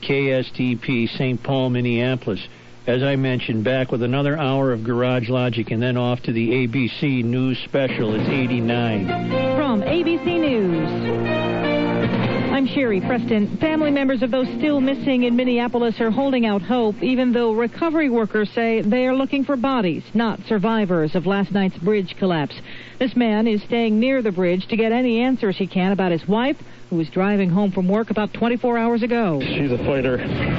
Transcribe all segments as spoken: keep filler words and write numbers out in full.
K S T P, Saint Paul, Minneapolis. As I mentioned, back with another hour of Garage Logic and then off to the A B C News Special. It's eighty-nine. From A B C News, I'm Sherry Preston. Family members of those still missing in Minneapolis are holding out hope, even though recovery workers say they are looking for bodies, not survivors of last night's bridge collapse. This man is staying near the bridge to get any answers he can about his wife, who was driving home from work about twenty-four hours ago. She's a fighter.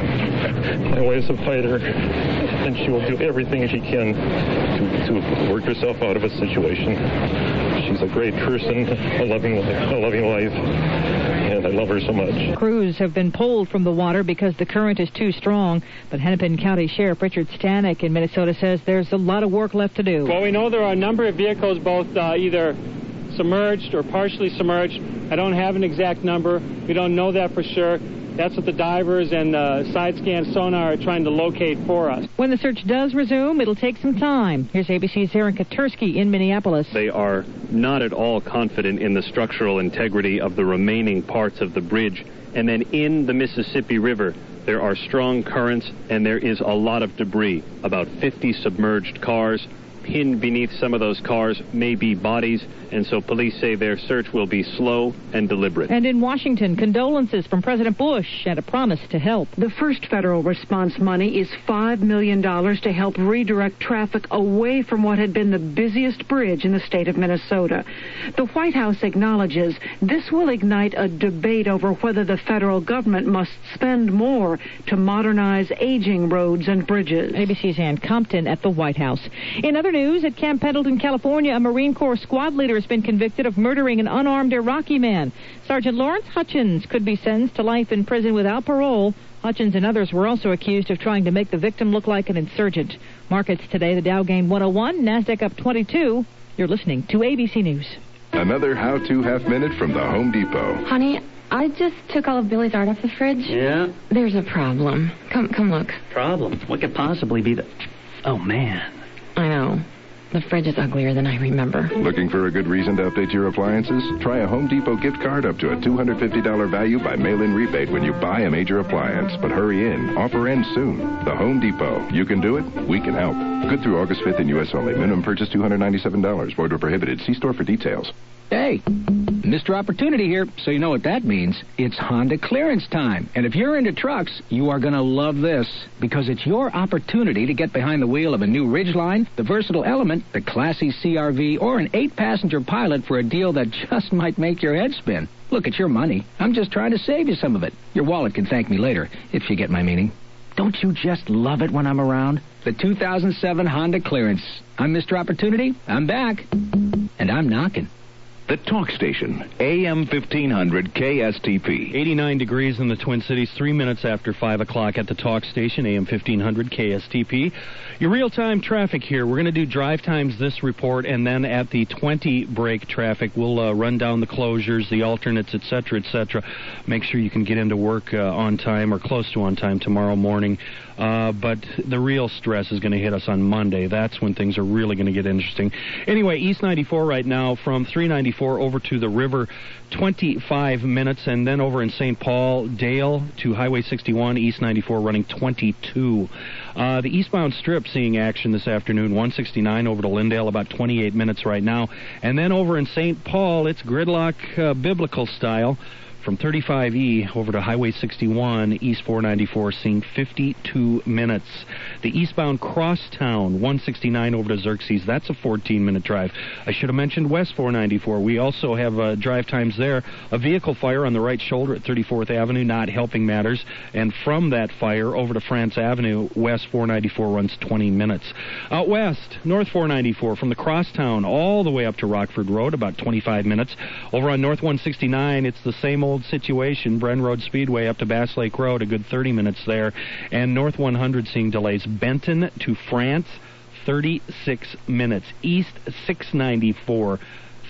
My wife's a fighter, and she will do everything she can to, to work herself out of a situation. She's a great person, a loving, a loving wife, and I love her so much. Crews have been pulled from the water because the current is too strong, but Hennepin County Sheriff Richard Stanek in Minnesota says there's a lot of work left to do. Well, we know there are a number of vehicles both uh, either submerged or partially submerged. I don't have an exact number. We don't know that for sure. That's what the divers and uh, side scan sonar are trying to locate for us. When the search does resume, it'll take some time. Here's A B C's Aaron Katursky in Minneapolis. They are not at all confident in the structural integrity of the remaining parts of the bridge. And then in the Mississippi River, there are strong currents and there is a lot of debris. About fifty submerged cars. Pinned beneath some of those cars may be bodies, and so police say their search will be slow and deliberate. And in Washington, condolences from President Bush and a promise to help. The first federal response money is five million dollars to help redirect traffic away from what had been the busiest bridge in the state of Minnesota. The White House acknowledges this will ignite a debate over whether the federal government must spend more to modernize aging roads and bridges. A B C's Ann Compton at the White House. In other news, at Camp Pendleton, California, a Marine Corps squad leader has been convicted of murdering an unarmed Iraqi man. Sergeant Lawrence Hutchins could be sentenced to life in prison without parole. Hutchins and others were also accused of trying to make the victim look like an insurgent. Markets today, the Dow gained one oh one, NASDAQ up twenty-two. You're listening to A B C News. Another how-to half-minute from the Home Depot. Honey, I just took all of Billy's art off the fridge. Yeah? There's a problem. Come, come look. Problem? What could possibly be the... Oh, man. I know. The fridge is uglier than I remember. Looking for a good reason to update your appliances? Try a Home Depot gift card up to a two hundred fifty dollars value by mail-in rebate when you buy a major appliance. But hurry in. Offer ends soon. The Home Depot. You can do it. We can help. Good through August fifth in U S only. Minimum purchase two hundred ninety-seven dollars. Void or prohibited. See store for details. Hey, Mister Opportunity here, so you know what that means. It's Honda clearance time. And if you're into trucks, you are going to love this, because it's your opportunity to get behind the wheel of a new Ridgeline, the versatile Element, the classy C R V, or an eight-passenger Pilot for a deal that just might make your head spin. Look, it's your money. I'm just trying to save you some of it. Your wallet can thank me later, if you get my meaning. Don't you just love it when I'm around? The two thousand seven Honda clearance. I'm Mister Opportunity. I'm back. And I'm knocking. The Talk Station, A M fifteen hundred K S T P. eighty-nine degrees in the Twin Cities, three minutes after five o'clock at the Talk Station, A M fifteen hundred K S T P. Your real-time traffic here. We're going to do drive times this report, and then at the twenty break traffic, we'll uh, run down the closures, the alternates, et cetera, et cetera. Make sure you can get into work uh, on time or close to on time tomorrow morning. Uh, but the real stress is going to hit us on Monday. That's when things are really going to get interesting. Anyway, East ninety-four right now from three ninety-four over to the river, twenty-five minutes, and then over in Saint Paul, Dale to Highway sixty-one, East ninety-four running twenty-two. Uh, the eastbound strip seeing action this afternoon, one sixty-nine over to Lindale, about twenty-eight minutes right now. And then over in Saint Paul, it's gridlock uh, biblical style. From thirty-five E over to Highway sixty-one, East four ninety-four, seeing fifty-two minutes. The eastbound Crosstown, one sixty-nine over to Xerxes, that's a fourteen-minute drive. I should have mentioned West four ninety-four. We also have uh, drive times there. A vehicle fire on the right shoulder at thirty-fourth Avenue, not helping matters. And from that fire over to France Avenue, West four ninety-four runs twenty minutes. Out west, North four ninety-four, from the Crosstown all the way up to Rockford Road, about twenty-five minutes. Over on North one sixty-nine, it's the same old situation. Bren Road Speedway up to Bass Lake Road, a good thirty minutes there. And North one hundred seeing delays. Benton to France, thirty-six minutes. East six ninety-four,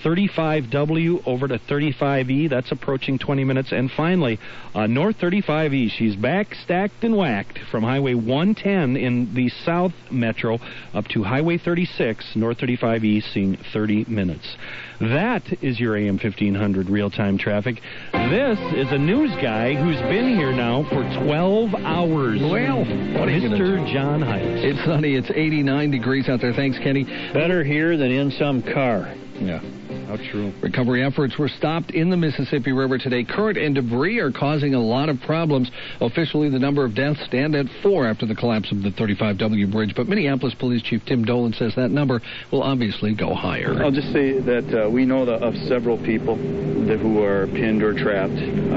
thirty-five W over to thirty-five E. That's approaching twenty minutes. And finally, uh, North thirty-five E. She's back, stacked, and whacked from Highway one ten in the South Metro up to Highway thirty-six, North thirty-five E, seeing thirty minutes. That is your A M fifteen hundred real-time traffic. This is a news guy who's been here now for twelve hours. Well, what are you Mister gonna do? John Heights. It's sunny. It's eighty-nine degrees out there. Thanks, Kenny. Better here than in some car. Yeah. How true. Recovery efforts were stopped in the Mississippi River today. Current and debris are causing a lot of problems. Officially, the number of deaths stand at four after the collapse of the thirty-five W bridge. But Minneapolis Police Chief Tim Dolan says that number will obviously go higher. I'll just say that uh, we know the, of several people that who are pinned or trapped.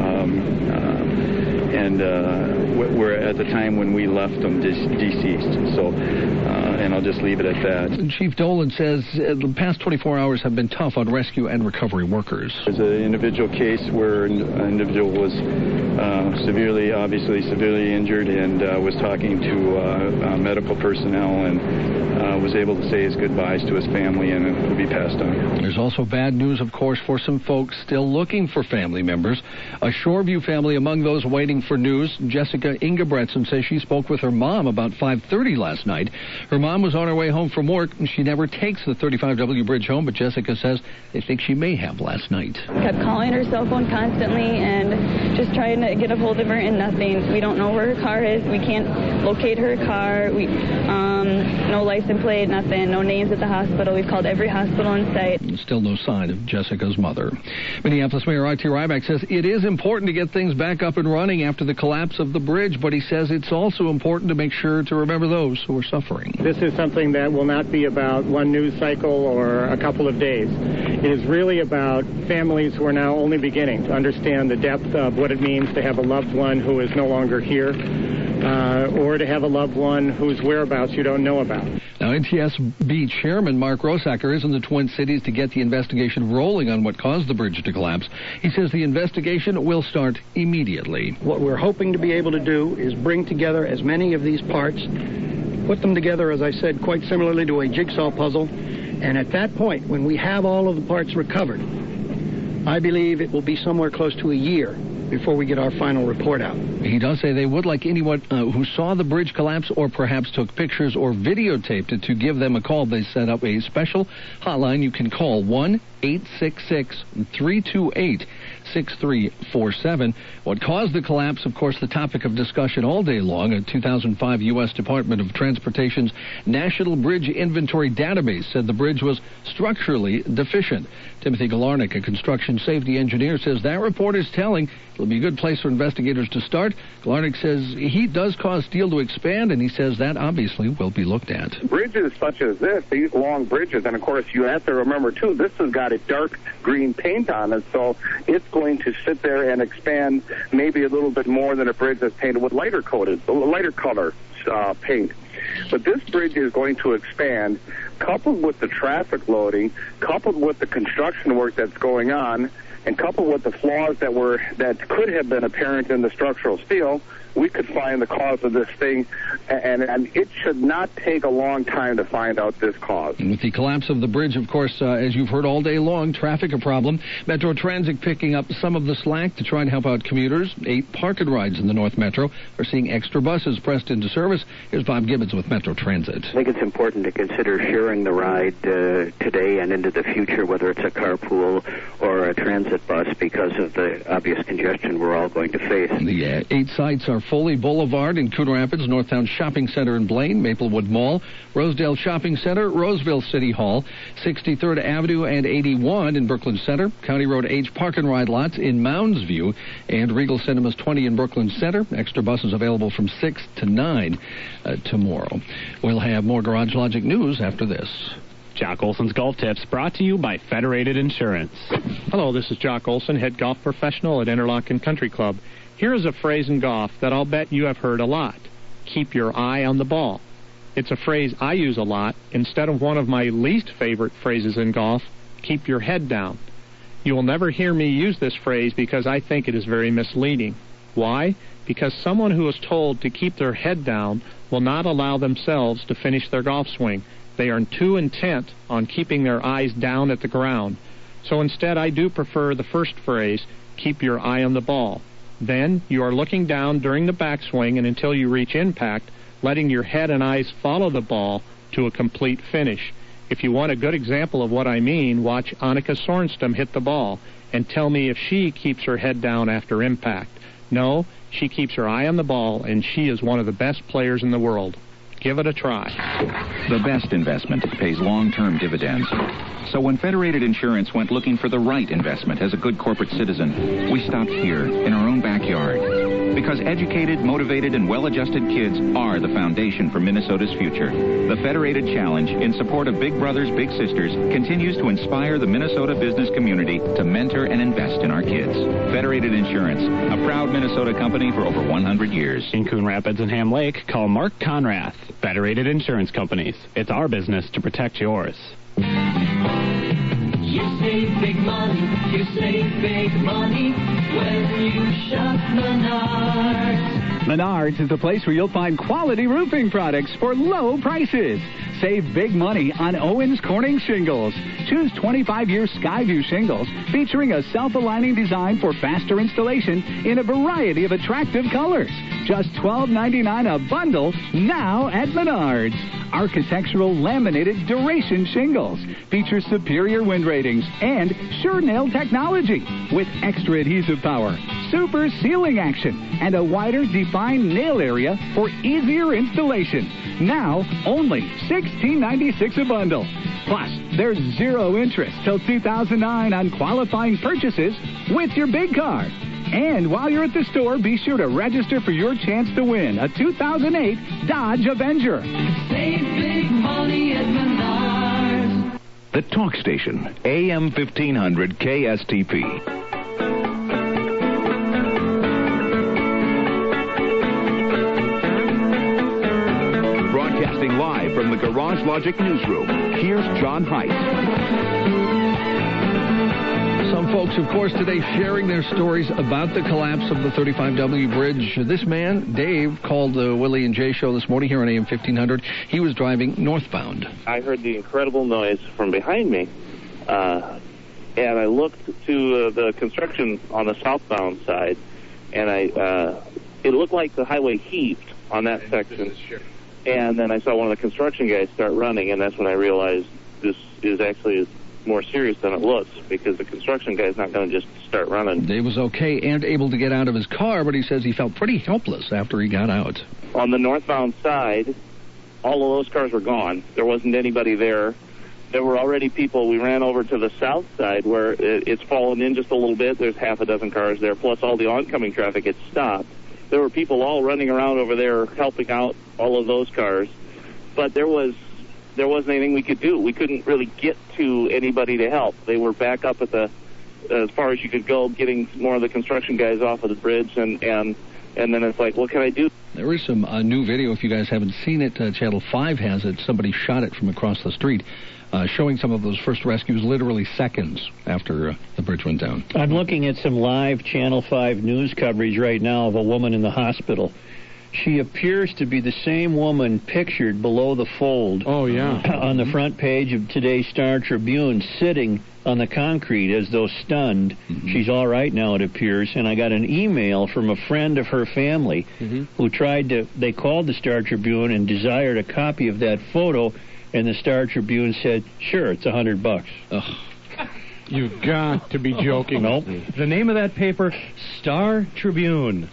Um, uh, and uh, were at the time when we left them de- deceased. So, uh, and I'll just leave it at that. Chief Dolan says uh, the past twenty-four hours have been tough on rescue and recovery workers. There's an individual case where an individual was uh, severely, obviously severely injured, and uh, was talking to uh, uh, medical personnel and uh, was able to say his goodbyes to his family, and it will be passed on. There's also bad news, of course, for some folks still looking for family members. A Shoreview family among those waiting for news. Jessica Ingebretson says she spoke with her mom about five thirty last night. Her mom was on her way home from work, and she never takes the thirty-five W bridge home, but Jessica says they think she may have last night. Kept calling her cell phone constantly and just trying to get a hold of her, and nothing. We don't know where her car is. We can't locate her car. We um, no license plate, nothing, no names at the hospital. We've called every hospital in sight. Still no sign of Jessica's mother. Minneapolis Mayor Artie Ryback says it is important to get things back up and running after the collapse of the bridge, but he says it's also important to make sure to remember those who are suffering. This is something that will not be about one news cycle or a couple of days. It is really about families who are now only beginning to understand the depth of what it means to have a loved one who is no longer here, uh, or to have a loved one whose whereabouts you don't know about. Now, N T S B Chairman Mark Rosacker is in the Twin Cities to get the investigation rolling on what caused the bridge to collapse. He says the investigation will start immediately. What we're hoping to be able to do is bring together as many of these parts, put them together, as I said, quite similarly to a jigsaw puzzle, and at that point, when we have all of the parts recovered, I believe it will be somewhere close to a year before we get our final report out. He does say they would like anyone uh, who saw the bridge collapse or perhaps took pictures or videotaped it to give them a call. They set up a special hotline. You can call one eight six six, three two eight, six three four seven. What caused the collapse, of course, the topic of discussion all day long. A two thousand five U S Department of Transportation's National Bridge Inventory Database said the bridge was structurally deficient. Timothy Galarnik, a construction safety engineer, says that report is telling. It'll be a good place for investigators to start. Galarnik says heat does cause steel to expand, and he says that obviously will be looked at. Bridges such as this, these long bridges, and of course you have to remember too, this has got a dark green paint on it, so it's going to sit there and expand maybe a little bit more than a bridge that's painted with lighter coated, lighter color uh, paint. But this bridge is going to expand, coupled with the traffic loading, coupled with the construction work that's going on, and coupled with the flaws that were that could have been apparent in the structural steel, we could find the cause of this thing, and, and it should not take a long time to find out this cause. And with the collapse of the bridge, of course, uh, as you've heard all day long, traffic a problem. Metro Transit picking up some of the slack to try and help out commuters. Eight park-and-rides in the North Metro are seeing extra buses pressed into service. Here's Bob Gibbons with Metro Transit. I think it's important to consider sharing the ride uh, today and into the future, whether it's a carpool or a transit bus, because of the obvious congestion we're all going to face. The uh, eight sites are Foley Boulevard in Coon Rapids, Northtown Shopping Center in Blaine, Maplewood Mall, Rosedale Shopping Center, Roseville City Hall, sixty-third Avenue and eighty-one in Brooklyn Center, County Road H Park and Ride lots in Mounds View, and Regal Cinemas twenty in Brooklyn Center. Extra buses available from six to nine uh, tomorrow. We'll have more Garage Logic news after this. Jock Olson's Golf Tips, brought to you by Federated Insurance. Hello, this is Jock Olson, head golf professional at Interlochen Country Club. Here is a phrase in golf that I'll bet you have heard a lot. Keep your eye on the ball. It's a phrase I use a lot instead of one of my least favorite phrases in golf, keep your head down. You will never hear me use this phrase because I think it is very misleading. Why? Because someone who is told to keep their head down will not allow themselves to finish their golf swing. They are too intent on keeping their eyes down at the ground. So instead, I do prefer the first phrase, keep your eye on the ball. Then you are looking down during the backswing and until you reach impact, letting your head and eyes follow the ball to a complete finish. If you want a good example of what I mean, watch Annika Sorenstam hit the ball and tell me if she keeps her head down after impact. No, she keeps her eye on the ball, and she is one of the best players in the world. Give it a try. The best investment pays long-term dividends. So when Federated Insurance went looking for the right investment as a good corporate citizen, we stopped here in our own backyard. Because educated, motivated, and well-adjusted kids are the foundation for Minnesota's future. The Federated Challenge, in support of Big Brothers Big Sisters, continues to inspire the Minnesota business community to mentor and invest in our kids. Federated Insurance, a proud Minnesota company for over one hundred years. In Coon Rapids and Ham Lake, call Mark Conrath. Federated Insurance Companies. It's our business to protect yours. You save big money, you save big money when you shop Menards. Menards is the place where you'll find quality roofing products for low prices. Save big money on Owens Corning shingles. Choose twenty-five year Skyview shingles featuring a self-aligning design for faster installation in a variety of attractive colors. Just twelve ninety-nine a bundle now at Menards. Architectural laminated duration shingles feature superior wind ratings and sure nail technology with extra adhesive power, super sealing action, and a wider defined nail area for easier installation. Now only sixteen ninety-six a bundle. Plus, there's zero interest till two thousand nine on qualifying purchases with your big card. And while you're at the store, be sure to register for your chance to win a two thousand eight Dodge Avenger. Save big money at Menards. The Talk Station, A M fifteen hundred K S T P. Broadcasting live from the Garage Logic newsroom, here's John Heiss. Some folks, of course, today sharing their stories about the collapse of the thirty-five W bridge. This man, Dave, called the Willie and Jay show this morning here on A M fifteen hundred. He was driving northbound. I heard the incredible noise from behind me, uh, and I looked to uh, the construction on the southbound side, and I uh, it looked like the highway heaved on that section. And then I saw one of the construction guys start running, and that's when I realized this is actually more serious than it looks, because the construction guy's not going to just start running. Dave was okay and able to get out of his car, but he says he felt pretty helpless after he got out. On the northbound side, all of those cars were gone. There wasn't anybody there. There were already people. We ran over to the south side where it, it's fallen in just a little bit. There's half a dozen cars there, plus all the oncoming traffic had stopped. There were people all running around over there helping out all of those cars, but there was there wasn't anything we could do. We couldn't really get to anybody to help. They were back up at the as far as you could go, getting more of the construction guys off of the bridge, and and and then it's like, what can I do? There is some uh, new video. If you guys haven't seen it, uh, Channel five has it. Somebody shot it from across the street, uh, showing some of those first rescues literally seconds after uh, the bridge went down. I'm looking at some live Channel five news coverage right now of a woman in the hospital. She appears to be the same woman pictured below the fold. Oh, yeah. On the front page of today's Star Tribune, sitting on the concrete as though stunned. Mm-hmm. She's all right now, it appears. And I got an email from a friend of her family mm-hmm. who tried to, they called the Star Tribune and desired a copy of that photo, and the Star Tribune said, sure, it's a hundred bucks. Ugh. You've got to be joking. Nope. The name of that paper, Star Tribune.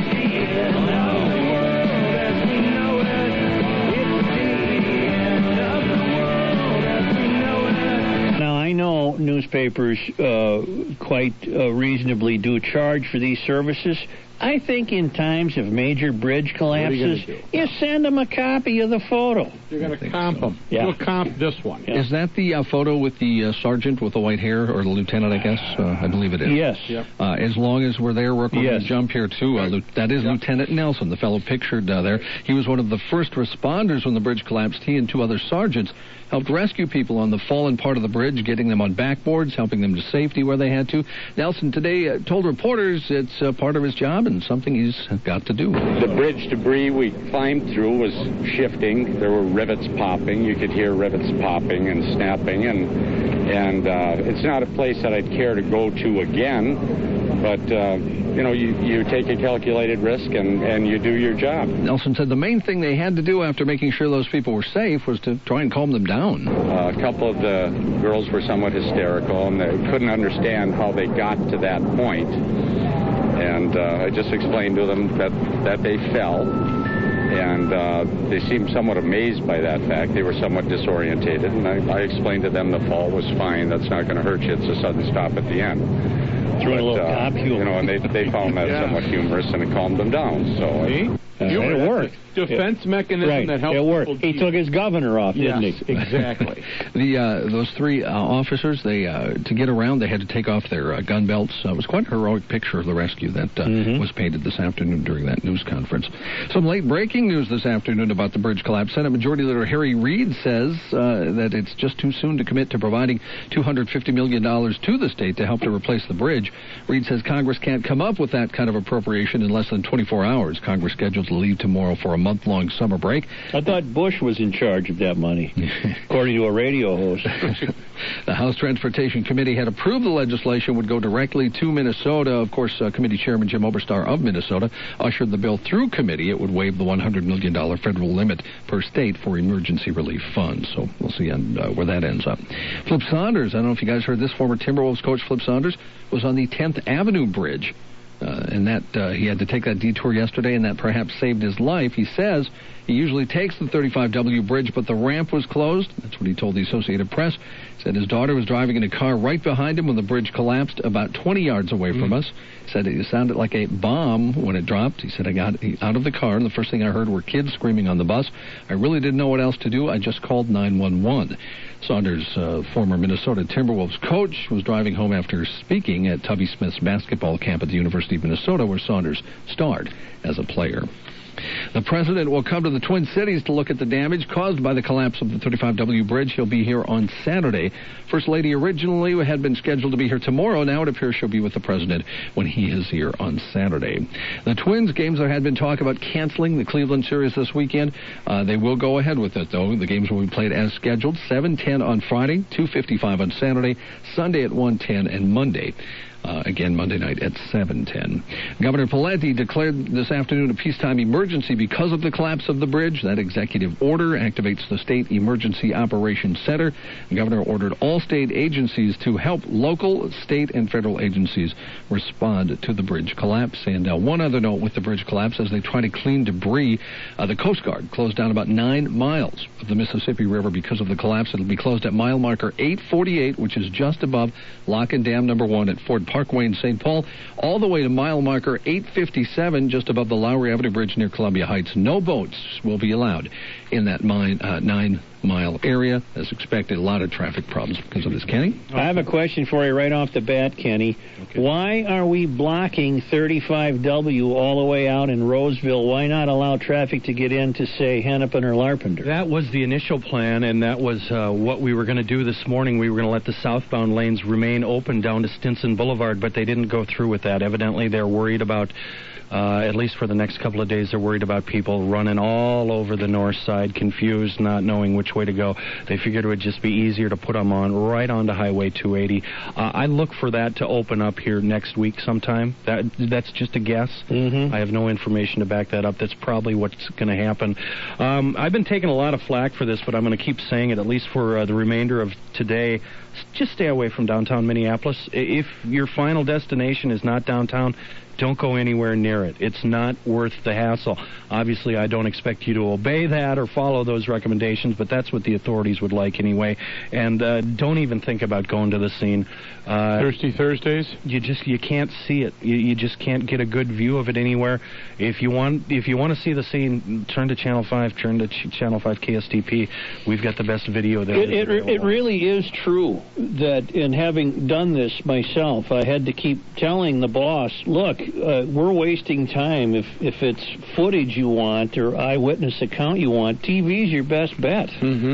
I know newspapers uh, quite uh, reasonably do charge for these services. I think in times of major bridge collapses, you, you send them a copy of the photo. You're going to comp so. them. Yeah. You'll comp this one. Yeah. Is that the uh, photo with the uh, sergeant with the white hair, or the lieutenant, I guess? Uh, I believe it is. Yes. Yep. Uh, as long as we're there, we're going yes. to jump here, too. Uh, that is yep. Lieutenant Nelson, the fellow pictured uh, there. He was one of the first responders when the bridge collapsed. He and two other sergeants helped rescue people on the fallen part of the bridge, getting them on backboards, helping them to safety where they had to. Nelson today uh, told reporters it's uh, part of his job, and and something he's got to do. The bridge debris we climbed through was shifting. There were rivets popping. You could hear rivets popping and snapping, and and uh, it's not a place that I'd care to go to again, but uh, you know, you, you take a calculated risk and, and you do your job. Nelson said the main thing they had to do after making sure those people were safe was to try and calm them down. Uh, a couple of the girls were somewhat hysterical, and they couldn't understand how they got to that point. And uh, I just explained to them that, that they fell, and uh, they seemed somewhat amazed by that fact. They were somewhat disorientated, and I, I explained to them the fall was fine. That's not going to hurt you. It's a sudden stop at the end. Threw a little uh, cop humor. You know, and they, they found that Yeah. somewhat humorous, and it calmed them down. So uh, Uh, it worked. Defense mechanism right. that helps. It worked. people He took his governor off, Yes, didn't he? exactly. The uh, those three uh, officers, they uh, to get around, they had to take off their uh, gun belts. Uh, it was quite a heroic picture of the rescue that uh, Mm-hmm. was painted this afternoon during that news conference. Some late breaking news this afternoon about the bridge collapse. Senate Majority Leader Harry Reid says uh, that it's just too soon to commit to providing two hundred fifty million dollars to the state to help to replace the bridge. Reid says Congress can't come up with that kind of appropriation in less than twenty-four hours. Congress scheduled to leave tomorrow for a month-long summer break. I thought Bush was in charge of that money, according to a radio host. The House Transportation Committee had approved the legislation would go directly to Minnesota. Of course, uh, Committee Chairman Jim Oberstar of Minnesota ushered the bill through committee. It would waive the one hundred million dollars federal limit per state for emergency relief funds. So we'll see on, uh, where that ends up. Flip Saunders, I don't know if you guys heard this, former Timberwolves coach Flip Saunders was on the tenth Avenue Bridge. Uh, and that uh, he had to take that detour yesterday, and that perhaps saved his life. He says he usually takes the thirty-five W bridge, but the ramp was closed. That's what he told the Associated Press. Said his daughter was driving in a car right behind him when the bridge collapsed about twenty yards away from us. Said it sounded like a bomb when it dropped. He said, I got out of the car, and the first thing I heard were kids screaming on the bus. I really didn't know what else to do. I just called nine one one. Saunders, uh, former Minnesota Timberwolves coach, was driving home after speaking at Tubby Smith's basketball camp at the University of Minnesota, where Saunders starred as a player. The president will come to the Twin Cities to look at the damage caused by the collapse of the thirty-five W bridge. He'll be here on Saturday. First Lady originally had been scheduled to be here tomorrow. Now it appears she'll be with the president when he is here on Saturday. The Twins games, there had been talk about canceling the Cleveland series this weekend. Uh, they will go ahead with it, though. The games will be played as scheduled, seven ten on Friday, two fifty-five on Saturday, Sunday at one ten, and Monday. Uh, again, Monday night at seven ten. Governor Pawlenty declared this afternoon a peacetime emergency because of the collapse of the bridge. That executive order activates the State Emergency Operations Center. The governor ordered all state agencies to help local, state, and federal agencies respond to the bridge collapse. And uh, one other note with the bridge collapse, as they try to clean debris, uh, the Coast Guard closed down about nine miles of the Mississippi River because of the collapse. It'll be closed at mile marker eight forty-eight, which is just above Lock and Dam number one at Fort Parkway in Saint Paul, all the way to mile marker eight fifty-seven, just above the Lowry Avenue Bridge near Columbia Heights. No boats will be allowed in that mine, uh, nine-mile area. As expected, a lot of traffic problems because of this. Kenny? I have a question for you right off the bat, Kenny. Okay. Why are we blocking thirty-five W all the way out in Roseville? Why not allow traffic to get in to, say, Hennepin or Larpenteur? That was the initial plan, and that was uh, what we were going to do this morning. We were going to let the southbound lanes remain open down to Stinson Boulevard, but they didn't go through with that. Evidently, they're worried about, uh, at least for the next couple of days, they're worried about people running all over the north side, confused, not knowing which way to go. They figured it would just be easier to put them on right onto Highway two eighty. Uh, I look for that to open up here next week sometime. That That's just a guess. Mm-hmm. I have no information to back that up. That's probably what's going to happen. Um, I've been taking a lot of flack for this, but I'm going to keep saying it, at least for uh, the remainder of today. Just stay away from downtown Minneapolis. If your final destination is not downtown, don't go anywhere near it. It's not worth the hassle. Obviously, I don't expect you to obey that or follow those recommendations, but that's what the authorities would like anyway. And uh, don't even think about going to the scene. Uh, Thirsty Thursdays? You just you can't see it. You, you just can't get a good view of it anywhere. If you want if you want to see the scene, turn to Channel five. Turn to Ch- Channel five K S T P. We've got the best video there. It, it, it really is true that in having done this myself, I had to keep telling the boss, look, uh, we're wasting time. If if it's footage you want or eyewitness account you want, T V's your best bet. Mm-hmm.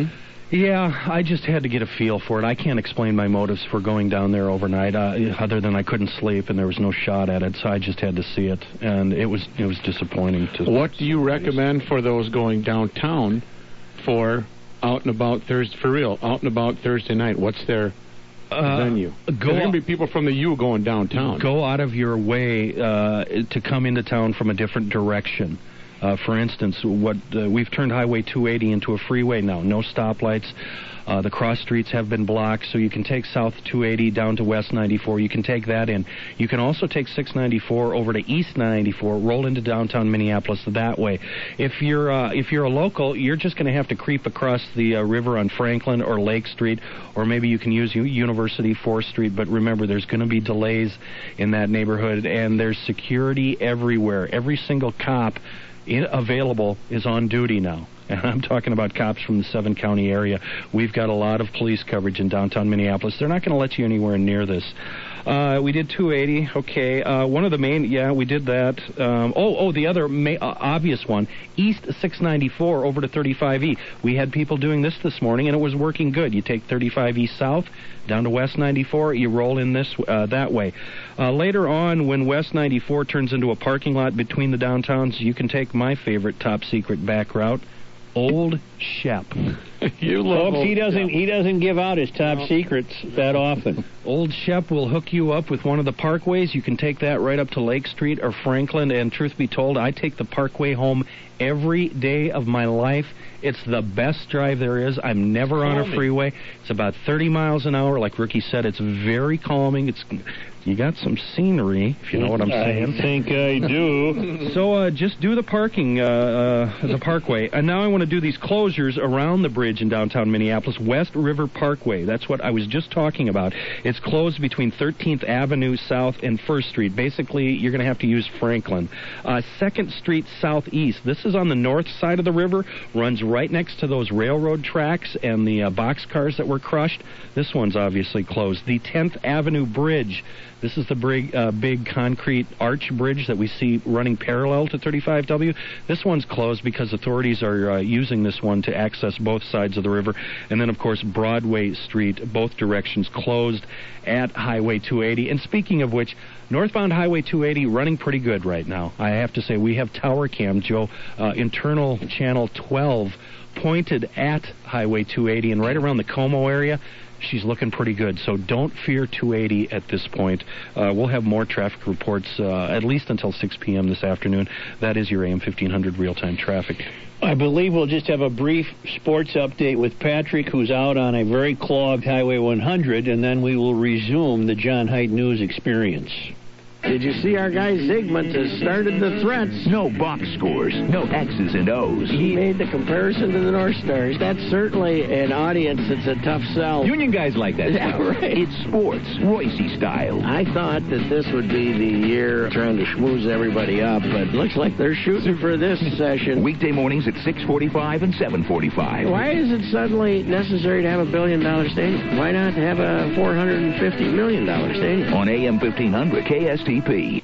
Yeah, I just had to get a feel for it. I can't explain my motives for going down there overnight, uh, other than I couldn't sleep and there was no shot at it, so I just had to see it, and it was it was disappointing. To What do you recommend for those going downtown for out and about Thursday, for real, out and about Thursday night? What's their Uh, venue? go- There's going to be people from the U going downtown. Go out of your way uh, to come into town from a different direction. Uh, for instance, what uh, we've turned Highway two eighty into a freeway now. No stoplights. Uh, the cross streets have been blocked, so you can take South two eighty down to West ninety-four. You can take that in. You can also take six ninety-four over to East ninety-four, roll into downtown Minneapolis that way. If you're uh, if you're a local, you're just going to have to creep across the uh, river on Franklin or Lake Street, or maybe you can use U- University fourth Street. But remember, there's going to be delays in that neighborhood, and there's security everywhere. Every single cop in, available is on duty now. And I'm talking about cops from the seven county area. We've got a lot of police coverage in downtown Minneapolis. They're not going to let you anywhere near this. Uh, we did two eighty. Okay. Uh, one of the main, yeah, we did that. Um, oh, oh, the other ma- uh, obvious one, East six ninety-four over to thirty-five E. We had people doing this this morning, and it was working good. You take thirty-five E south down to West ninety-four, you roll in this uh, that way. Uh, later on, when West ninety-four turns into a parking lot between the downtowns, you can take my favorite top secret back route, Old Shep. You Folks, he doesn't he doesn't give out his top secrets that often. Old Shep will hook you up with one of the parkways. You can take that right up to Lake Street or Franklin, and truth be told, I take the parkway home every day of my life. It's the best drive there is. I'm never on a freeway. It's about thirty miles an hour. Like Ricky said, it's very calming. It's you got some scenery, if you know what I'm saying. I think I do. So uh, just do the parking, uh, uh, the parkway. And now I want to do these closures around the bridge in downtown Minneapolis, West River Parkway. That's what I was just talking about. It's closed between thirteenth Avenue South and first Street. Basically, you're going to have to use Franklin. Uh, second Street Southeast. This is on the north side of the river, runs right next to those railroad tracks and the uh, boxcars that were crushed. This one's obviously closed. The tenth Avenue Bridge. This is the big, uh, big concrete arch bridge that we see running parallel to thirty-five W. This one's closed because authorities are uh, using this one to access both sides of the river. And then, of course, Broadway Street, both directions closed at Highway two eighty. And speaking of which, northbound Highway two eighty running pretty good right now. I have to say, we have tower cam, Joe, uh, internal channel twelve pointed at Highway two eighty, and right around the Como area, she's looking pretty good. So don't fear two eighty at this point. Uh, we'll have more traffic reports uh, at least until six p.m. this afternoon. That is your A M fifteen hundred real-time traffic. I believe we'll just have a brief sports update with Patrick, who's out on a very clogged Highway one hundred, and then we will resume the John Height News experience. Did you see our guy Zygmunt has started the threats? No box scores, no X's and O's. He made the comparison to the North Stars. That's certainly an audience that's a tough sell. Union guys like that Yeah, stuff. right. It's sports, Royce style. I thought that this would be the year trying to schmooze everybody up, but looks like they're shooting for this session. Weekday mornings at six forty-five and seven forty-five. Why is it suddenly necessary to have a billion-dollar stadium? Why not have a four hundred fifty million dollars stadium? On A M fifteen hundred K S T P.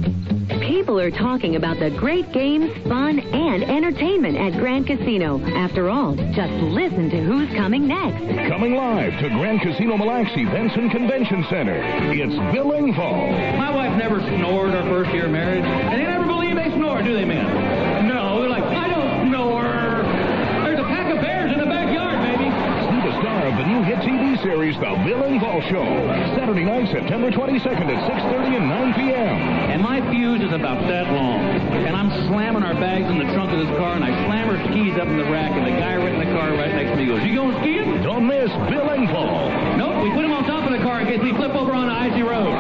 People are talking about the great games, fun, and entertainment at Grand Casino. After all, just listen to who's coming next. Coming live to Grand Casino Mille Lacs Events and Convention Center, it's Billing Fall. My wife never snored our first year of marriage, and they never believe they snore, do they, man? No, they're like, I don't snore. There's a pack of bears in the backyard, baby. See the star of the new hit T V series, The Billing Fall Show, Saturday night, September twenty-second at six thirty and nine p.m. And my fuse is about that long. And I'm slamming our bags in the trunk of this car, and I slam her skis up in the rack, and the guy right in the car right next to me goes, you going skiing? Don't miss Billing Fall. Nope, we put him on top of the car in case we flip over on the icy road.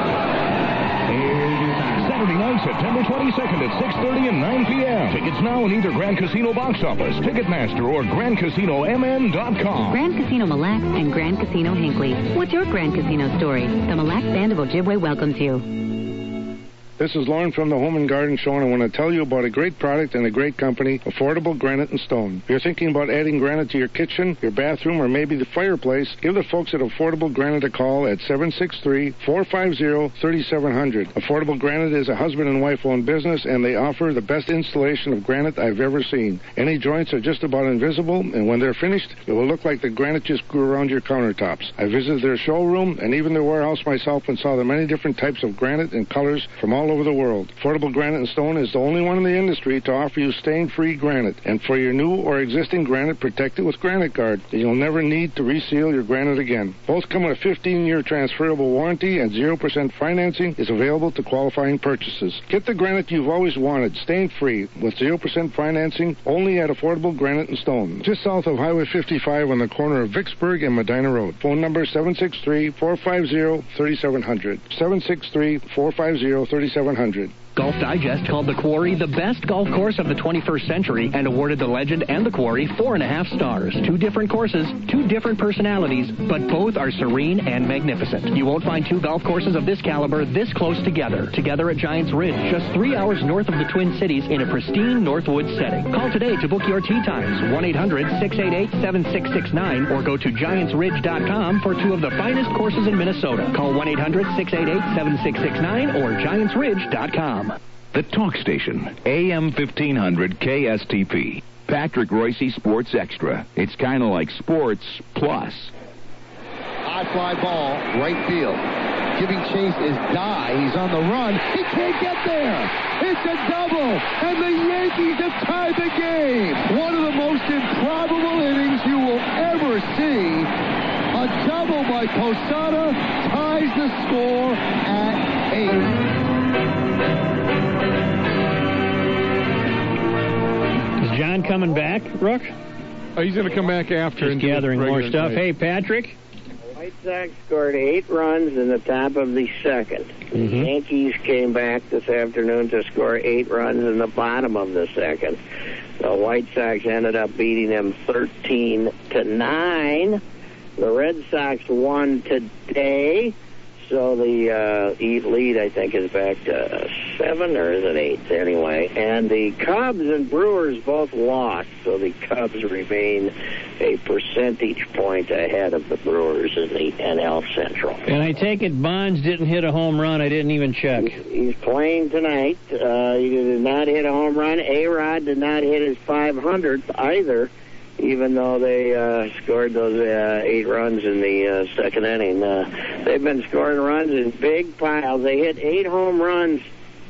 Saturday night, September twenty-second at six thirty and nine p.m. Tickets now in either Grand Casino box office, Ticketmaster, or Grand Casino M N dot com. Grand Casino Mille Lacs and Grand Casino Hinckley. What's your Grand Casino story? The Mille Lacs Band of Ojibwe welcomes you. This is Lauren from the Home and Garden Show, and I want to tell you about a great product and a great company, Affordable Granite and Stone. If you're thinking about adding granite to your kitchen, your bathroom, or maybe the fireplace, give the folks at Affordable Granite a call at seven six three, four five zero, three seven zero zero. Affordable Granite is a husband and wife-owned business, and they offer the best installation of granite I've ever seen. Any joints are just about invisible, and when they're finished, it will look like the granite just grew around your countertops. I visited their showroom and even their warehouse myself and saw the many different types of granite and colors from all over the world. Affordable Granite and Stone is the only one in the industry to offer you stain-free granite. And for your new or existing granite, protect it with Granite Guard. You'll never need to reseal your granite again. Both come with a fifteen-year transferable warranty, and zero percent financing is available to qualifying purchases. Get the granite you've always wanted, stain-free, with zero percent financing, only at Affordable Granite and Stone. Just south of Highway fifty-five on the corner of Vicksburg and Medina Road. Phone number seven six three, four five zero, three seven zero zero. seven six three, four five zero, three seven zero zero. Golf Digest called the Quarry the best golf course of the twenty-first century and awarded the Legend and the Quarry four and a half stars. Two different courses, two different personalities, but both are serene and magnificent. You won't find two golf courses of this caliber this close together. Together at Giants Ridge, just three hours north of the Twin Cities in a pristine Northwoods setting. Call today to book your tee times, one eight hundred, six eight eight, seven six six nine, or go to giants ridge dot com for two of the finest courses in Minnesota. Call one eight hundred, six eight eight, seven six six nine or giants ridge dot com. The Talk Station, A M fifteen hundred K S T P. Patrick Royce Sports Extra. It's kind of like sports plus. High fly ball, right field. Giving chase is Dye. He's on the run. He can't get there. It's a double, and the Yankees have tied the game. One of the most improbable innings you will ever see. A double by Posada ties the score at eight. Is John coming back, Rook? Oh, he's going to come back after. Just and gathering more stuff. Night. Hey, Patrick. The White Sox scored eight runs in the top of the second. Mm-hmm. The Yankees came back this afternoon to score eight runs in the bottom of the second. The White Sox ended up beating them thirteen to nine. The Red Sox won today. So the uh, lead, I think, is back to seven, or is it eight? Anyway, and the Cubs and Brewers both lost, so the Cubs remain a percentage point ahead of the Brewers in the N L Central. And I take it Bonds didn't hit a home run. I didn't even check. He's, he's playing tonight. Uh, he did not hit a home run. A-Rod did not hit his five hundredth either, even though they uh, scored those uh, eight runs in the uh, second inning. Uh, they've been scoring runs in big piles. They hit eight home runs,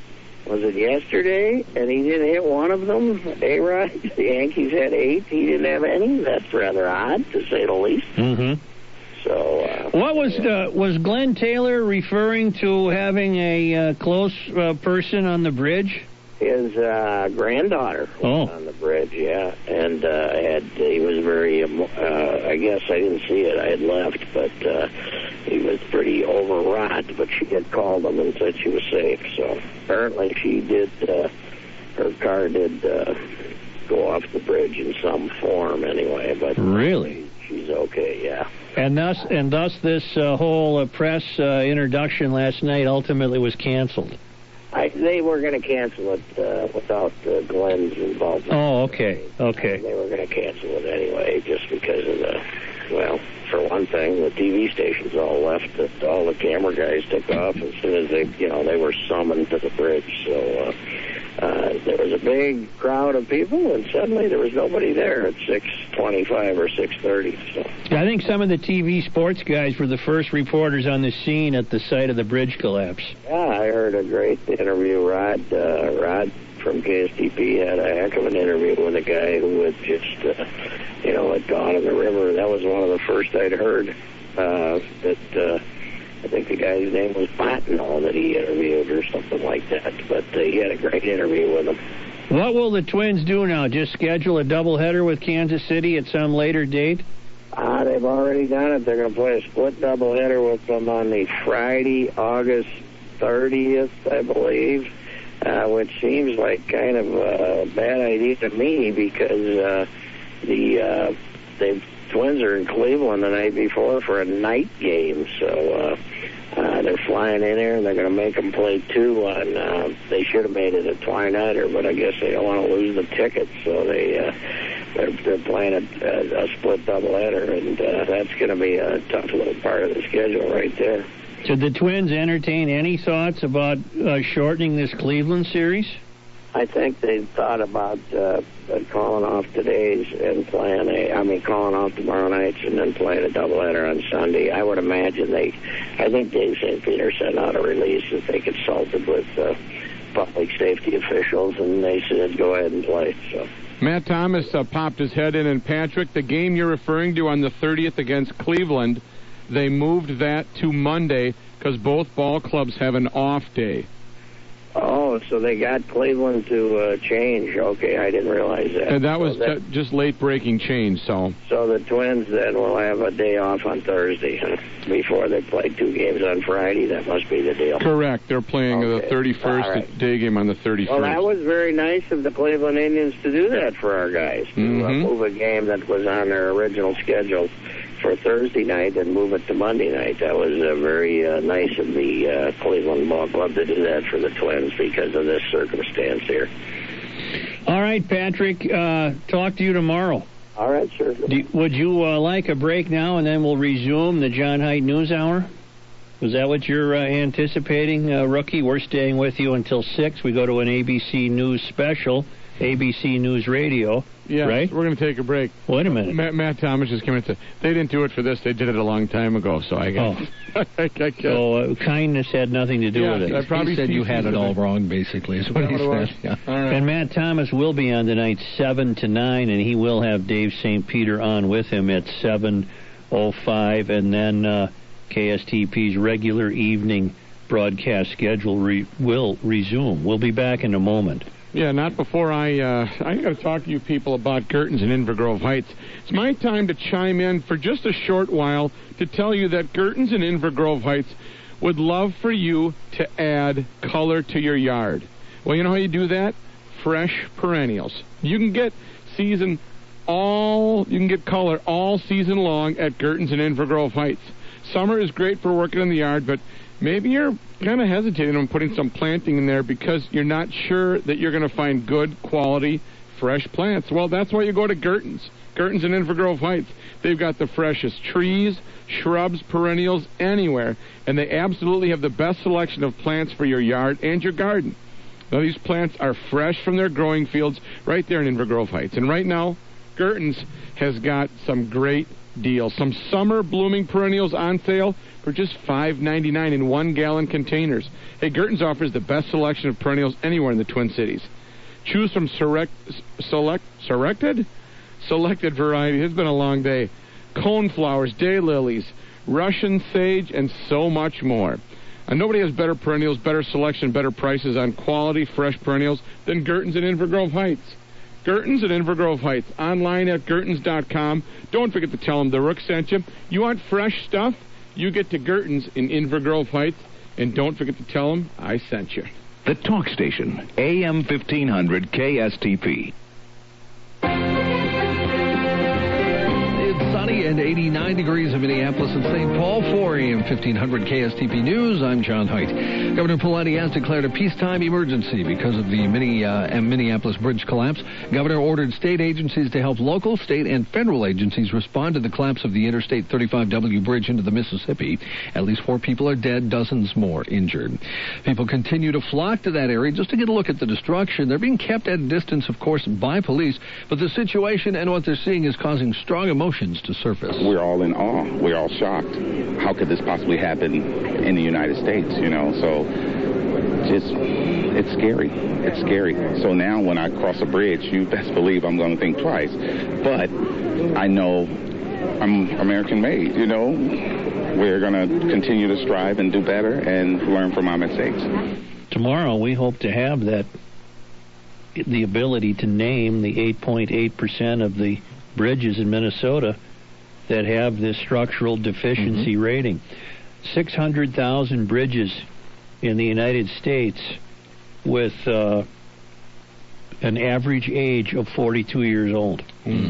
was it yesterday? And he didn't hit one of them, A-Rod. The Yankees had eight. He didn't have any. That's rather odd, to say the least. Mm-hmm. So, uh, what was uh, was Glenn Taylor referring to having a uh, close uh, person on the bridge? His uh, granddaughter was oh. on the bridge, yeah, and uh, had he was very. Uh, I guess I didn't see it; I had left, but uh, he was pretty overwrought. But she had called him and said she was safe. So apparently, she did. Uh, her car did uh, go off the bridge in some form, anyway. But really, she's okay, yeah. And thus, and thus, this uh, whole uh, press uh, introduction last night ultimately was canceled. I, they were going to cancel it uh, without uh, Glenn's involvement. Oh, okay, okay. They were going to cancel it anyway, just because of the, well, for one thing, the T V stations all left. That all the camera guys took off as soon as they, you know, they were summoned to the bridge. So uh, uh, there was a big crowd of people, and suddenly there was nobody there at six twenty-five or six thirty. So I think some of the T V sports guys were the first reporters on the scene at the site of the bridge collapse. Yeah, I heard a great interview. Rod, uh, Rod from K S T P had a heck of an interview with a guy who had just, uh, you know, had gone in the river. That was one of the first I'd heard. Uh, that uh, I think the guy's name was Bottineau that he interviewed or something like that. But uh, he had a great interview with him. What will the Twins do now? Just schedule a doubleheader with Kansas City at some later date? Ah, they've already done it. They're going to play a split doubleheader with them on the Friday, August thirtieth, I believe, uh, which seems like kind of a bad idea to me because uh, the uh, they've Twins are in Cleveland the night before for a night game, so uh, uh, they're flying in here, and they're going to make them play two on, uh, they should have made it a twilighter, but I guess they don't want to lose the tickets, so they, uh, they're, they're playing a, a, a split doubleheader, and uh, that's going to be a tough little part of the schedule right there. Should the Twins entertain any thoughts about uh, shortening this Cleveland series? I think they thought about uh, calling off today's and playing a, I mean, calling off tomorrow nights and then playing a doubleheader on Sunday. I would imagine they, I think Dave Saint Peter sent out a release that they consulted with uh, public safety officials, and they said go ahead and play. So. Matt Thomas uh, popped his head in, and Patrick, the game you're referring to on the thirtieth against Cleveland, they moved that to Monday because both ball clubs have an off day. Oh, so they got Cleveland to uh, change. Okay, I didn't realize that. And that so was that, t- just late-breaking change, so... So the Twins then will have a day off on Thursday huh? before they play two games on Friday. That must be the deal. Correct. They're playing okay. the thirty-first right. day game on the thirty-first. Well, that was very nice of the Cleveland Indians to do that for our guys, to mm-hmm. uh, move a game that was on their original schedule for Thursday night and move it to Monday night. That was uh, very uh, nice of the uh, Cleveland Ball Club to do that for the Twins because of this circumstance here. All right, Patrick, uh, talk to you tomorrow. All right, sure. Do, would you uh, like a break now, and then we'll resume the John Haidt News Hour? Was that what you're uh, anticipating, uh, Rookie? We're staying with you until six. We go to an A B C News special, A B C News Radio. Yeah, right? We're going to take a break. Wait a minute. Matt, Matt Thomas just came in and said, they didn't do it for this. They did it a long time ago, so I got... Oh. I, I so uh, kindness had nothing to do yeah, with it. I probably he said you had it all wrong, basically, is what he said. Yeah. All right. And Matt Thomas will be on tonight seven to nine, and he will have Dave Saint Peter on with him at seven oh five, and then uh, K S T P's regular evening broadcast schedule re- will resume. We'll be back in a moment. Yeah, not before I, uh, I got to talk to you people about Gertens and Inver Grove Heights. It's my time to chime in for just a short while to tell you that Gertens and Inver Grove Heights would love for you to add color to your yard. Well, you know how you do that? Fresh perennials. You can get season all, you can get color all season long at Gertens and Inver Grove Heights. Summer is great for working in the yard, but maybe you're kind of hesitating on putting some planting in there because you're not sure that you're going to find good quality fresh plants. Well, that's why you go to Gertens. Gertens in Inver Grove Heights. They've got the freshest trees, shrubs, perennials, anywhere, and they absolutely have the best selection of plants for your yard and your garden. Now, these plants are fresh from their growing fields right there in Inver Grove Heights. And right now, Gertens has got some great deals. Some summer blooming perennials on sale for just five ninety-nine in one-gallon containers. Hey, Gertens offers the best selection of perennials anywhere in the Twin Cities. Choose from select, select, selected? Selected variety. It's been a long day. Coneflowers, daylilies, Russian sage, and so much more. And nobody has better perennials, better selection, better prices on quality, fresh perennials than Gertens in Inver Grove Heights. Gertens at Inver Grove Heights. Online at Gertens dot com. Don't forget to tell them the Rook sent you. You want fresh stuff? You get to Gertens in Inver Grove Heights. And don't forget to tell them I sent you. The Talk Station, A M fifteen hundred K S T P. Sunny and eighty-nine degrees in Minneapolis and Saint Paul for A M fifteen hundred K S T P News. I'm John Haidt. Governor Pawlenty has declared a peacetime emergency because of the mini, uh, Minneapolis bridge collapse. Governor ordered state agencies to help local, state, and federal agencies respond to the collapse of the Interstate thirty-five W bridge into the Mississippi. At least four people are dead, dozens more injured. People continue to flock to that area just to get a look at the destruction. They're being kept at a distance, of course, by police, but the situation and what they're seeing is causing strong emotions to surface. We're all in awe. We're all shocked. How could this possibly happen in the United States, you know? So just, it's scary. It's scary. So now when I cross a bridge, you best believe I'm going to think twice. But I know I'm American-made, you know? We're going to continue to strive and do better and learn from our mistakes. Tomorrow we hope to have that, the ability to name the eight point eight percent of the bridges in Minnesota that have this structural deficiency mm-hmm. rating. six hundred thousand bridges in the United States with uh, an average age of forty-two years old. Mm.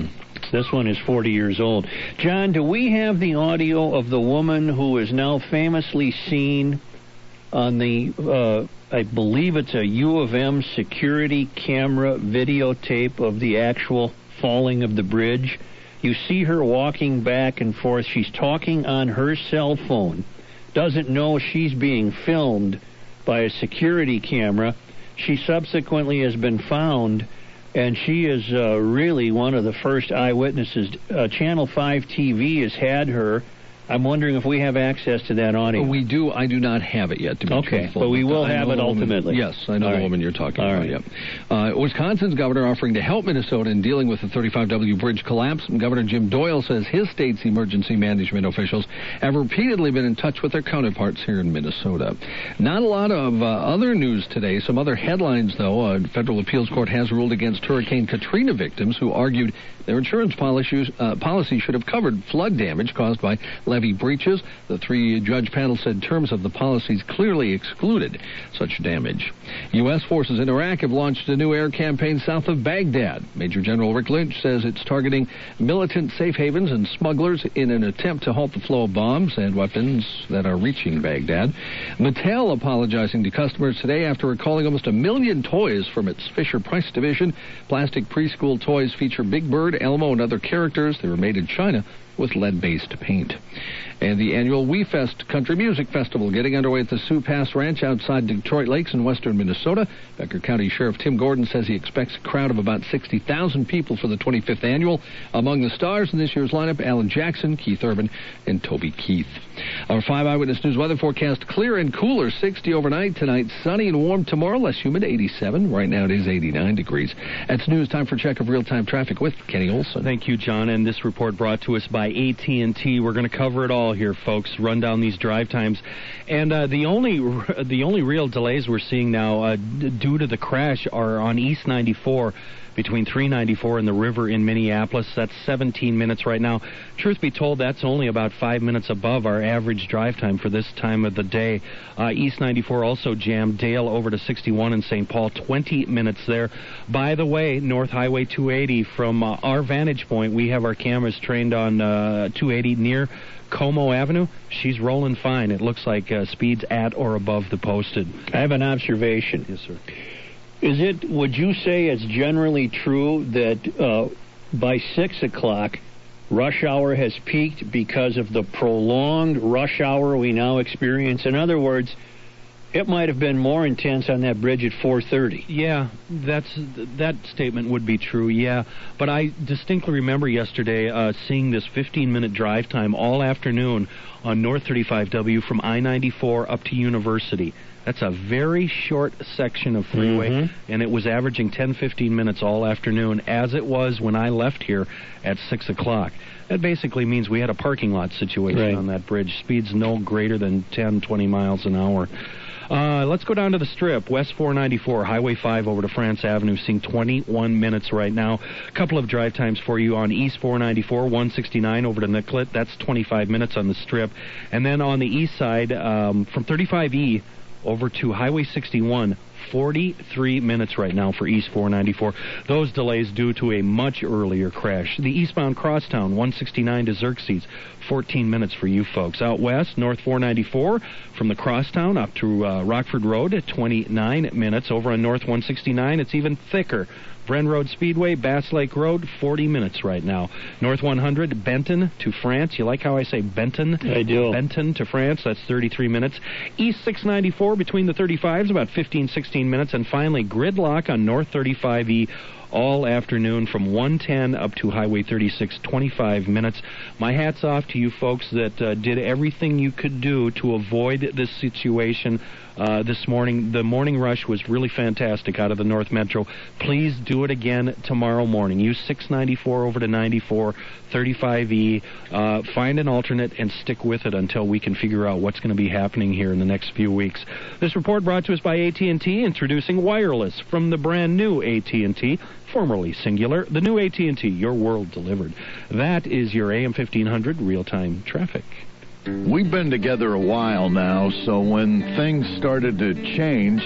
This one is forty years old. John, do we have the audio of the woman who is now famously seen on the, uh, I believe it's a U of M security camera videotape of the actual falling of the bridge? You see her walking back and forth. She's talking on her cell phone. Doesn't know she's being filmed by a security camera. She subsequently has been found, and she is uh, really one of the first eyewitnesses. Uh, Channel five T V has had her. I'm wondering if we have access to that audio. We do. I do not have it yet, to be okay, truthful. but we will I have know it the woman- ultimately. Yes, I know All the right. woman you're talking All about, right. yep. Uh, Wisconsin's governor offering to help Minnesota in dealing with the thirty-five W bridge collapse. Governor Jim Doyle says his state's emergency management officials have repeatedly been in touch with their counterparts here in Minnesota. Not a lot of uh, other news today. Some other headlines, though. A federal appeals court has ruled against Hurricane Katrina victims who argued their insurance policies, uh, policy should have covered flood damage caused by levee breaches. The three-judge panel said terms of the policies clearly excluded such damage. U S forces in Iraq have launched a new air campaign south of Baghdad. Major General Rick Lynch says it's targeting militant safe havens and smugglers in an attempt to halt the flow of bombs and weapons that are reaching Baghdad. Mattel apologizing to customers today after recalling almost a million toys from its Fisher-Price division. Plastic preschool toys feature Big Bird, Elmo, and other characters. They were made in China with lead-based paint. And the annual We Fest Country Music Festival getting underway at the Sioux Pass Ranch outside Detroit Lakes in western Minnesota. Becker County Sheriff Tim Gordon says he expects a crowd of about sixty thousand people for the twenty-fifth annual. Among the stars in this year's lineup, Alan Jackson, Keith Urban, and Toby Keith. Our five Eyewitness News weather forecast: clear and cooler, sixty overnight. Tonight, sunny and warm. Tomorrow, less humid, eighty-seven. Right now, it is eighty-nine degrees. That's news time for a check of real-time traffic with Kenny Olson. Thank you, John. And this report brought to us by A T and T. We're going to cover it all here, folks. Run down these drive times, and uh, the only the only real delays we're seeing now uh, d- due to the crash are on East ninety-four between three ninety-four and the river in Minneapolis. That's seventeen minutes right now. Truth be told, that's only about five minutes above our average drive time for this time of the day. Uh, East ninety-four also jammed Dale over to sixty-one in Saint Paul, twenty minutes there. By the way, North Highway two eighty, from uh, our vantage point, we have our cameras trained on uh, two eighty near Como Avenue. She's rolling fine. It looks like uh, speeds at or above the posted. I have an observation. Yes, sir. Is it, would you say it's generally true that uh, by six o'clock, rush hour has peaked because of the prolonged rush hour we now experience? In other words, it might have been more intense on that bridge at four thirty. Yeah, that's that statement would be true, yeah. But I distinctly remember yesterday uh, seeing this fifteen-minute drive time all afternoon on North thirty-five W from I ninety-four up to University. That's a very short section of freeway, Mm-hmm. and it was averaging ten, fifteen minutes all afternoon, as it was when I left here at six o'clock. That basically means we had a parking lot situation Right. on that bridge. Speeds no greater than ten, twenty miles an hour. Uh, let's go down to the Strip. West four ninety-four, Highway five over to France Avenue, seeing twenty-one minutes right now. A couple of drive times for you on East four ninety-four, one sixty-nine over to Nicollet. That's twenty-five minutes on the Strip. And then on the east side, um, from thirty-five E over to Highway sixty-one, forty-three minutes right now for East four ninety-four. Those delays due to a much earlier crash. The eastbound Crosstown, one sixty-nine to Xerxes, fourteen minutes for you folks. Out west, North four ninety-four, from the Crosstown up to uh, Rockford Road at twenty-nine minutes. Over on North one sixty-nine, it's even thicker. Bren Road Speedway, Bass Lake Road, forty minutes right now. North one hundred, Benton to France. You like how I say Benton? I do. Benton to France, that's thirty-three minutes. East six ninety-four between the thirty-fives, about fifteen, sixteen minutes. And finally, gridlock on North thirty-five E all afternoon from one ten up to Highway thirty-six, twenty-five minutes. My hat's off to you folks that uh, did everything you could do to avoid this situation uh, this morning. The morning rush was really fantastic out of the North Metro. Please do it again tomorrow morning. Use six ninety-four over to ninety-four, thirty-five E. Uh, find an alternate and stick with it until we can figure out what's going to be happening here in the next few weeks. This report brought to us by A T and T, introducing wireless from the brand new A T and T, formerly Singular. The new A T and T, your world delivered. That is your A M fifteen hundred real-time traffic. We've been together a while now, so when things started to change,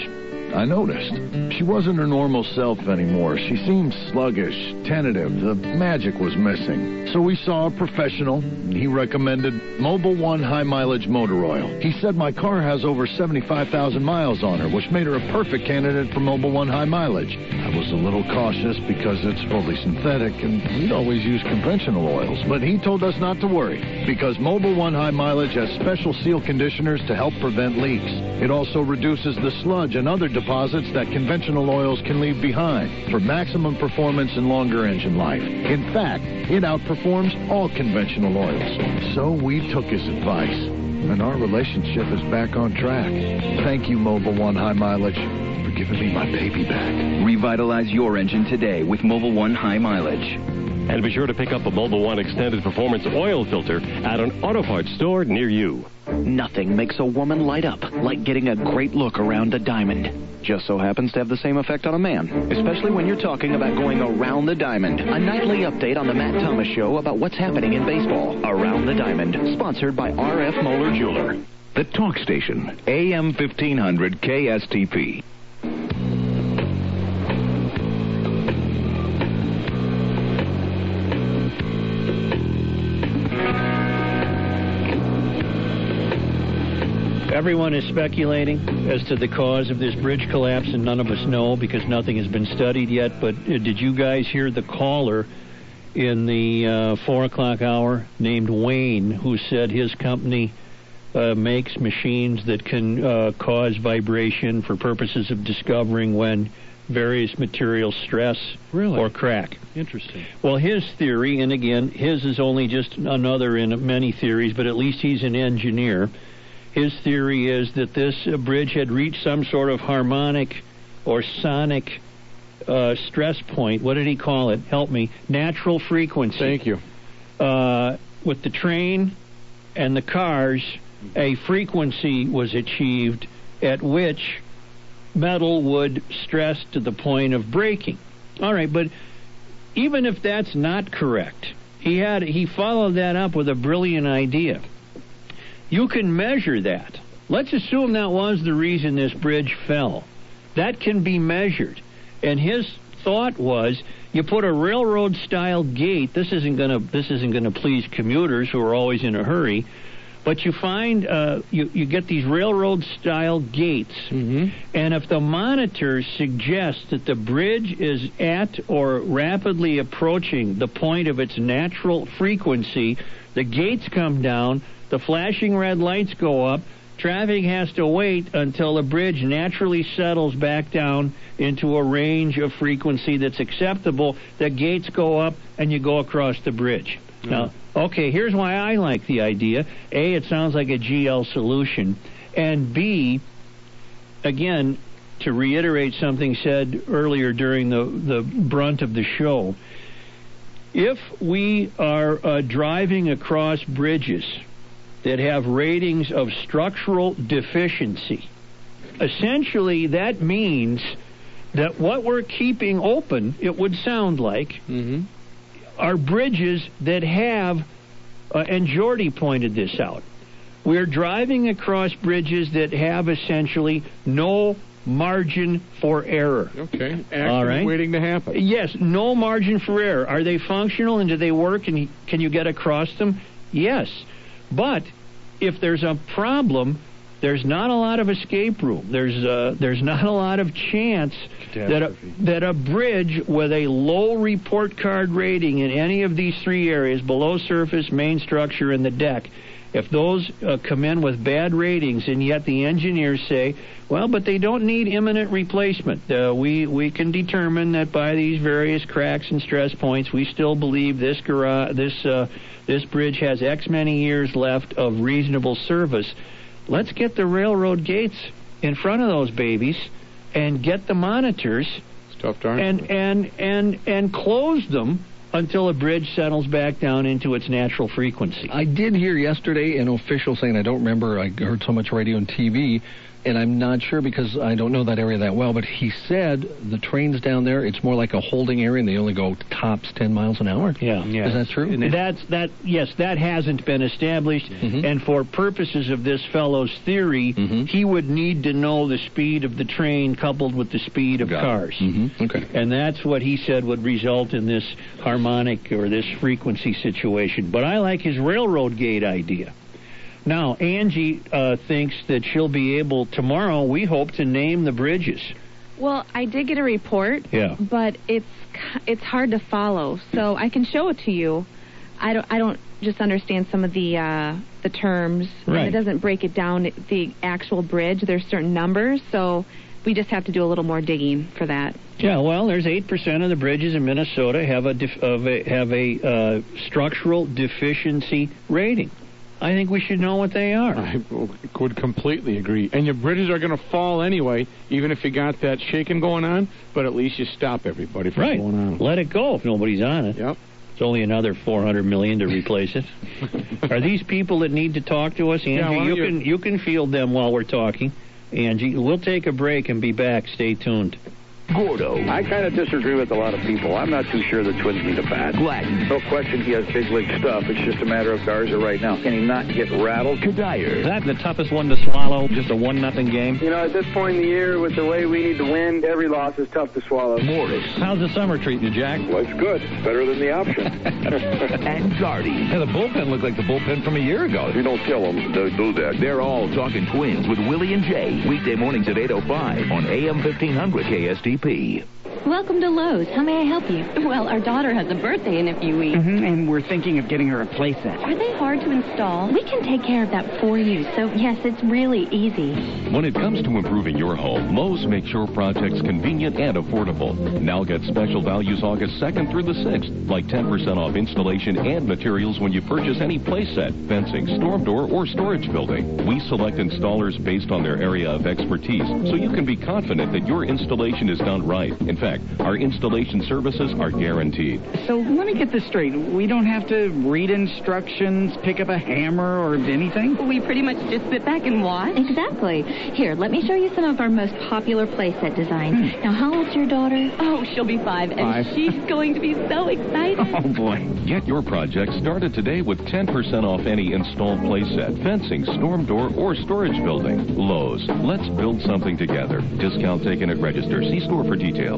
I noticed. She wasn't her normal self anymore. She seemed sluggish, tentative. The magic was missing. So we saw a professional. He recommended Mobil one High Mileage Motor Oil. He said my car has over seventy-five thousand miles on her, which made her a perfect candidate for Mobil one High Mileage. I was a little cautious because it's fully synthetic, and we'd always use conventional oils. But he told us not to worry, because Mobil one High Mileage has special seal conditioners to help prevent leaks. It also reduces the sludge and other deposits that conventional oils can leave behind for maximum performance and longer engine life. In fact, it outperforms all conventional oils. So we took his advice, and our relationship is back on track. Thank you, Mobil one High Mileage, for giving me my baby back. Revitalize your engine today with Mobil one High Mileage. And be sure to pick up a Mobil one Extended Performance Oil Filter at an auto parts store near you. Nothing makes a woman light up like getting a great look around a diamond. Just so happens to have the same effect on a man, especially when you're talking about going around the diamond. A nightly update on the Matt Thomas Show about what's happening in baseball. Around the Diamond, sponsored by R F Moeller Jeweler. The Talk Station, A M fifteen hundred K S T P. Everyone is speculating as to the cause of this bridge collapse, and none of us know because nothing has been studied yet. But uh, did you guys hear the caller in the uh, four o'clock hour named Wayne, who said his company uh, makes machines that can uh, cause vibration for purposes of discovering when various materials stress really? or crack? Interesting. Well, his theory, and again, his is only just another in many theories, but at least he's an engineer. His theory is that this uh, bridge had reached some sort of harmonic or sonic uh, stress point. What did he call it? Help me. Natural frequency. Thank you. Uh, with the train and the cars, a frequency was achieved at which metal would stress to the point of breaking. All right, but even if that's not correct, he had he followed that up with a brilliant idea. You can measure that. Let's assume that was the reason this bridge fell. That can be measured. And his thought was, you put a railroad-style gate. This isn't going to this isn't going to please commuters who are always in a hurry. But you find uh, you you get these railroad-style gates, mm-hmm. and if the monitor suggests that the bridge is at or rapidly approaching the point of its natural frequency, the gates come down. The flashing red lights go up. Traffic has to wait until the bridge naturally settles back down into a range of frequency that's acceptable. The gates go up, and you go across the bridge. Mm. Now, okay, here's why I like the idea. A, it sounds like a G L solution. And B, again, to reiterate something said earlier during the, the brunt of the show, if we are uh, driving across bridges that have ratings of structural deficiency, essentially that means that what we're keeping open, it would sound like, mm-hmm. are bridges that have, uh, and Jordy pointed this out, we're driving across bridges that have essentially no margin for error. Okay, action all right. waiting to happen. Yes, no margin for error. Are they functional and do they work and can you get across them? Yes. But if there's a problem, there's not a lot of escape room. There's uh, there's not a lot of chance that a, that a bridge with a low report card rating in any of these three areas, below surface, main structure, and the deck, if those uh, come in with bad ratings, and yet the engineers say, well, but they don't need imminent replacement. Uh, we we can determine that by these various cracks and stress points, we still believe this garage, this uh, this bridge has X many years left of reasonable service. Let's get the railroad gates in front of those babies and get the monitors Stuffed arm. and and and and close them until a bridge settles back down into its natural frequency. I did hear yesterday an official saying, I don't remember, I heard so much radio and T V, and I'm not sure because I don't know that area that well, but he said the trains down there, it's more like a holding area, and they only go tops ten miles an hour. Yeah. yeah. Is that true? That's, that, yes, that hasn't been established, mm-hmm. and for purposes of this fellow's theory, mm-hmm. he would need to know the speed of the train coupled with the speed of Got cars. Mm-hmm. Okay. And that's what he said would result in this harmonic or this frequency situation. But I like his railroad gate idea. Now, Angie uh, thinks that she'll be able, tomorrow, we hope to name the bridges. Well, I did get a report, yeah. but it's it's hard to follow. So I can show it to you. I don't I don't just understand some of the uh, the terms. Right. It doesn't break it down, the actual bridge. There's certain numbers, so we just have to do a little more digging for that. Yeah, well, there's eight percent of the bridges in Minnesota have a, def- of a have a uh, structural deficiency rating. I think we should know what they are. I would completely agree. And your bridges are going to fall anyway, even if you got that shaking going on, but at least you stop everybody from right. going on. Let it go if nobody's on it. Yep. It's only another four hundred million dollars to replace it. Are these people that need to talk to us? Angie, Yeah, you, you can you can field them while we're talking. Angie, we'll take a break and be back. Stay tuned. Gordo. I kind of disagree with a lot of people. I'm not too sure the Twins need a bat. Gladden. No question he has big league stuff. It's just a matter of Garza right now. Can he not get rattled? Kadire. Is that the toughest one to swallow? Just a one nothing game? You know, at this point in the year, with the way we need to win, every loss is tough to swallow. Morris. How's the summer treating you, Jack? Well, it's good. Better than the option. And Gardy. Yeah, the bullpen looked like the bullpen from a year ago. If you don't kill them, they'll do that. They're all talking Twins with Willie and Jay. Weekday mornings at eight oh five on A M fifteen hundred K S T P. Welcome to Lowe's. How may I help you? Well, our daughter has a birthday in a few weeks. Mm-hmm, and we're thinking of getting her a playset. Are they hard to install? We can take care of that for you. So, yes, it's really easy. When it comes to improving your home, Lowe's makes your projects convenient and affordable. Now get special values August second through the sixth, like ten percent off installation and materials when you purchase any playset, fencing, storm door, or storage building. We select installers based on their area of expertise, so you can be confident that your installation is done right. In fact, our installation services are guaranteed. So let me get this straight. We don't have to read instructions, pick up a hammer, or anything? We pretty much just sit back and watch. Exactly. Here, let me show you some of our most popular playset designs. Hmm. Now, how old's your daughter? Oh, she'll be five, and Five. she's going to be so excited. Oh, boy. Get your project started today with ten percent off any installed playset, fencing, storm door, or storage building. Lowe's. Let's build something together. Discount taken at register. See store for details.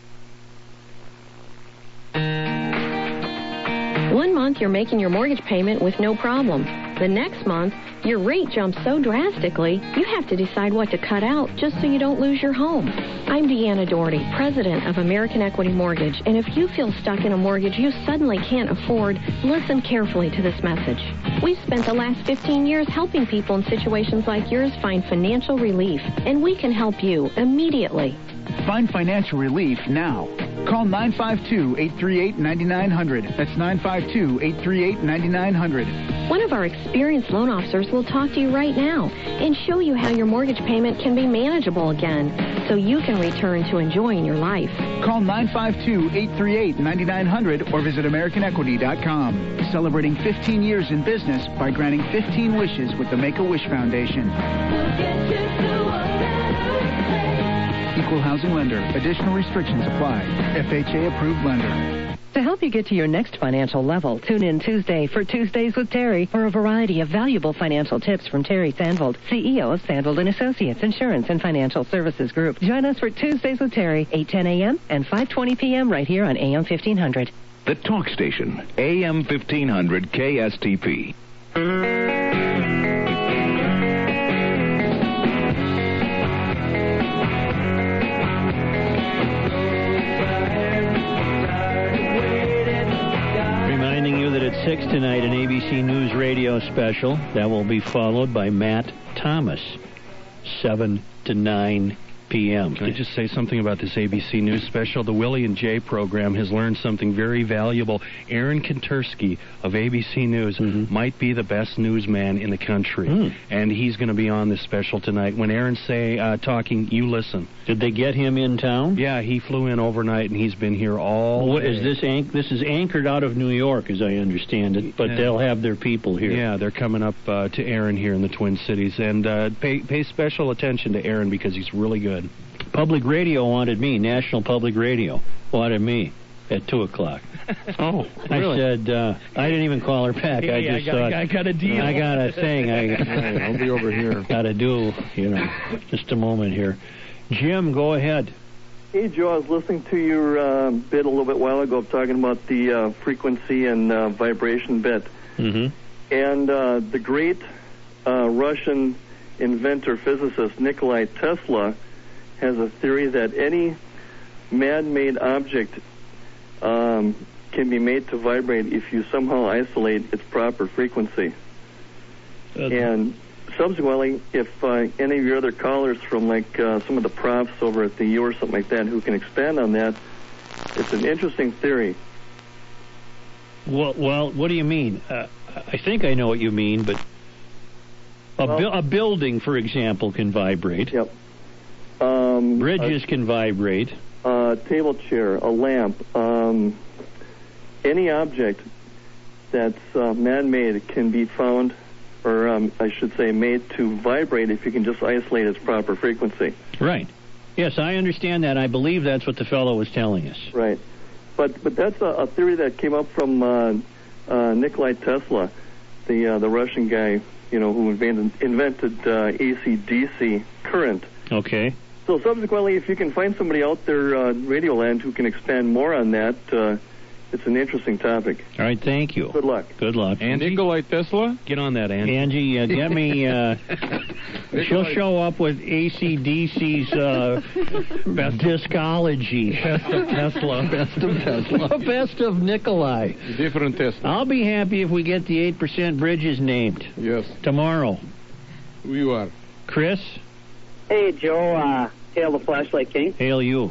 One month you're making your mortgage payment with no problem. The next month, your rate jumps so drastically, you have to decide what to cut out just so you don't lose your home. I'm Deanna Doherty, president of American Equity Mortgage, and if you feel stuck in a mortgage you suddenly can't afford, listen carefully to this message. We've spent the last fifteen years helping people in situations like yours find financial relief, and we can help you immediately. Find financial relief now. Call nine five two, eight three eight, nine nine zero zero. That's nine five two, eight three eight, nine nine zero zero. One of our experienced loan officers will talk to you right now and show you how your mortgage payment can be manageable again so you can return to enjoying your life. Call nine five two, eight three eight, nine nine zero zero or visit American Equity dot com. Celebrating fifteen years in business by granting fifteen wishes with the Make-A-Wish Foundation. Equal housing lender. Additional restrictions apply. F H A approved lender. To help you get to your next financial level, tune in Tuesday for Tuesdays with Terry for a variety of valuable financial tips from Terry Sandvold, C E O of Sandvold and Associates Insurance and Financial Services Group. Join us for Tuesdays with Terry, eight ten a.m. and five twenty p.m. right here on A M fifteen hundred. The Talk Station, A M fifteen hundred K S T P. six tonight, an A B C News radio special. That will be followed by Matt Thomas, seven to nine p m Can I just say something about this A B C News special? The Willie and Jay program has learned something very valuable. Aaron Kantersky of A B C News mm-hmm. might be the best newsman in the country, mm. and he's going to be on this special tonight. When Aaron's say uh, talking, you listen. Did they get him in town? Yeah, he flew in overnight, and he's been here all what, day. Is this anch- This is anchored out of New York, as I understand it, but yeah. they'll have their people here. Yeah, they're coming up uh, to Aaron here in the Twin Cities, and uh, pay, pay special attention to Aaron because he's really good. Public Radio wanted me. National Public Radio wanted me at two o'clock. Oh, I really? said, uh, I didn't even call her back. Hey, I just I got, thought, I got a deal. I got a thing. I, hey, I'll be over here. Got to do, you know, just a moment here. Jim, go ahead. Hey, Joe, I was listening to your uh, bit a little bit while ago talking about the uh, frequency and uh, vibration bit. Mm-hmm. And uh, the great uh, Russian inventor, physicist Nikolai Tesla has a theory that any man-made object um, can be made to vibrate if you somehow isolate its proper frequency. Uh, and subsequently, if uh, any of your other callers from like uh, some of the profs over at the U or something like that who can expand on that, it's an interesting theory. Well, well what do you mean? Uh, I think I know what you mean, but a, well, bu- a building, for example, can vibrate. Yep. Um, Bridges a, can vibrate. A table chair, a lamp, um, any object that's uh, man-made can be found, or um, I should say made to vibrate if you can just isolate its proper frequency. Right. Yes, I understand that. I believe that's what the fellow was telling us. Right. But but that's a, a theory that came up from uh, uh, Nikolai Tesla, the uh, the Russian guy, you know, who invented, invented uh, A C D C current. Okay. So subsequently, if you can find somebody out there, uh, Radioland, who can expand more on that, uh, it's an interesting topic. All right, thank you. Good luck. Good luck. And Nikolai Tesla? Get on that, Angie. Angie, uh, get me... Uh, she'll show up with A C D C's uh, best discology. Best of Tesla. Best of Tesla. Best of Nikolai. Different Tesla. I'll be happy if we get the eight percent bridges named. Yes. Tomorrow. Who you are? Chris? Hey, Joe. Uh, hail the Flashlight King. Hail you.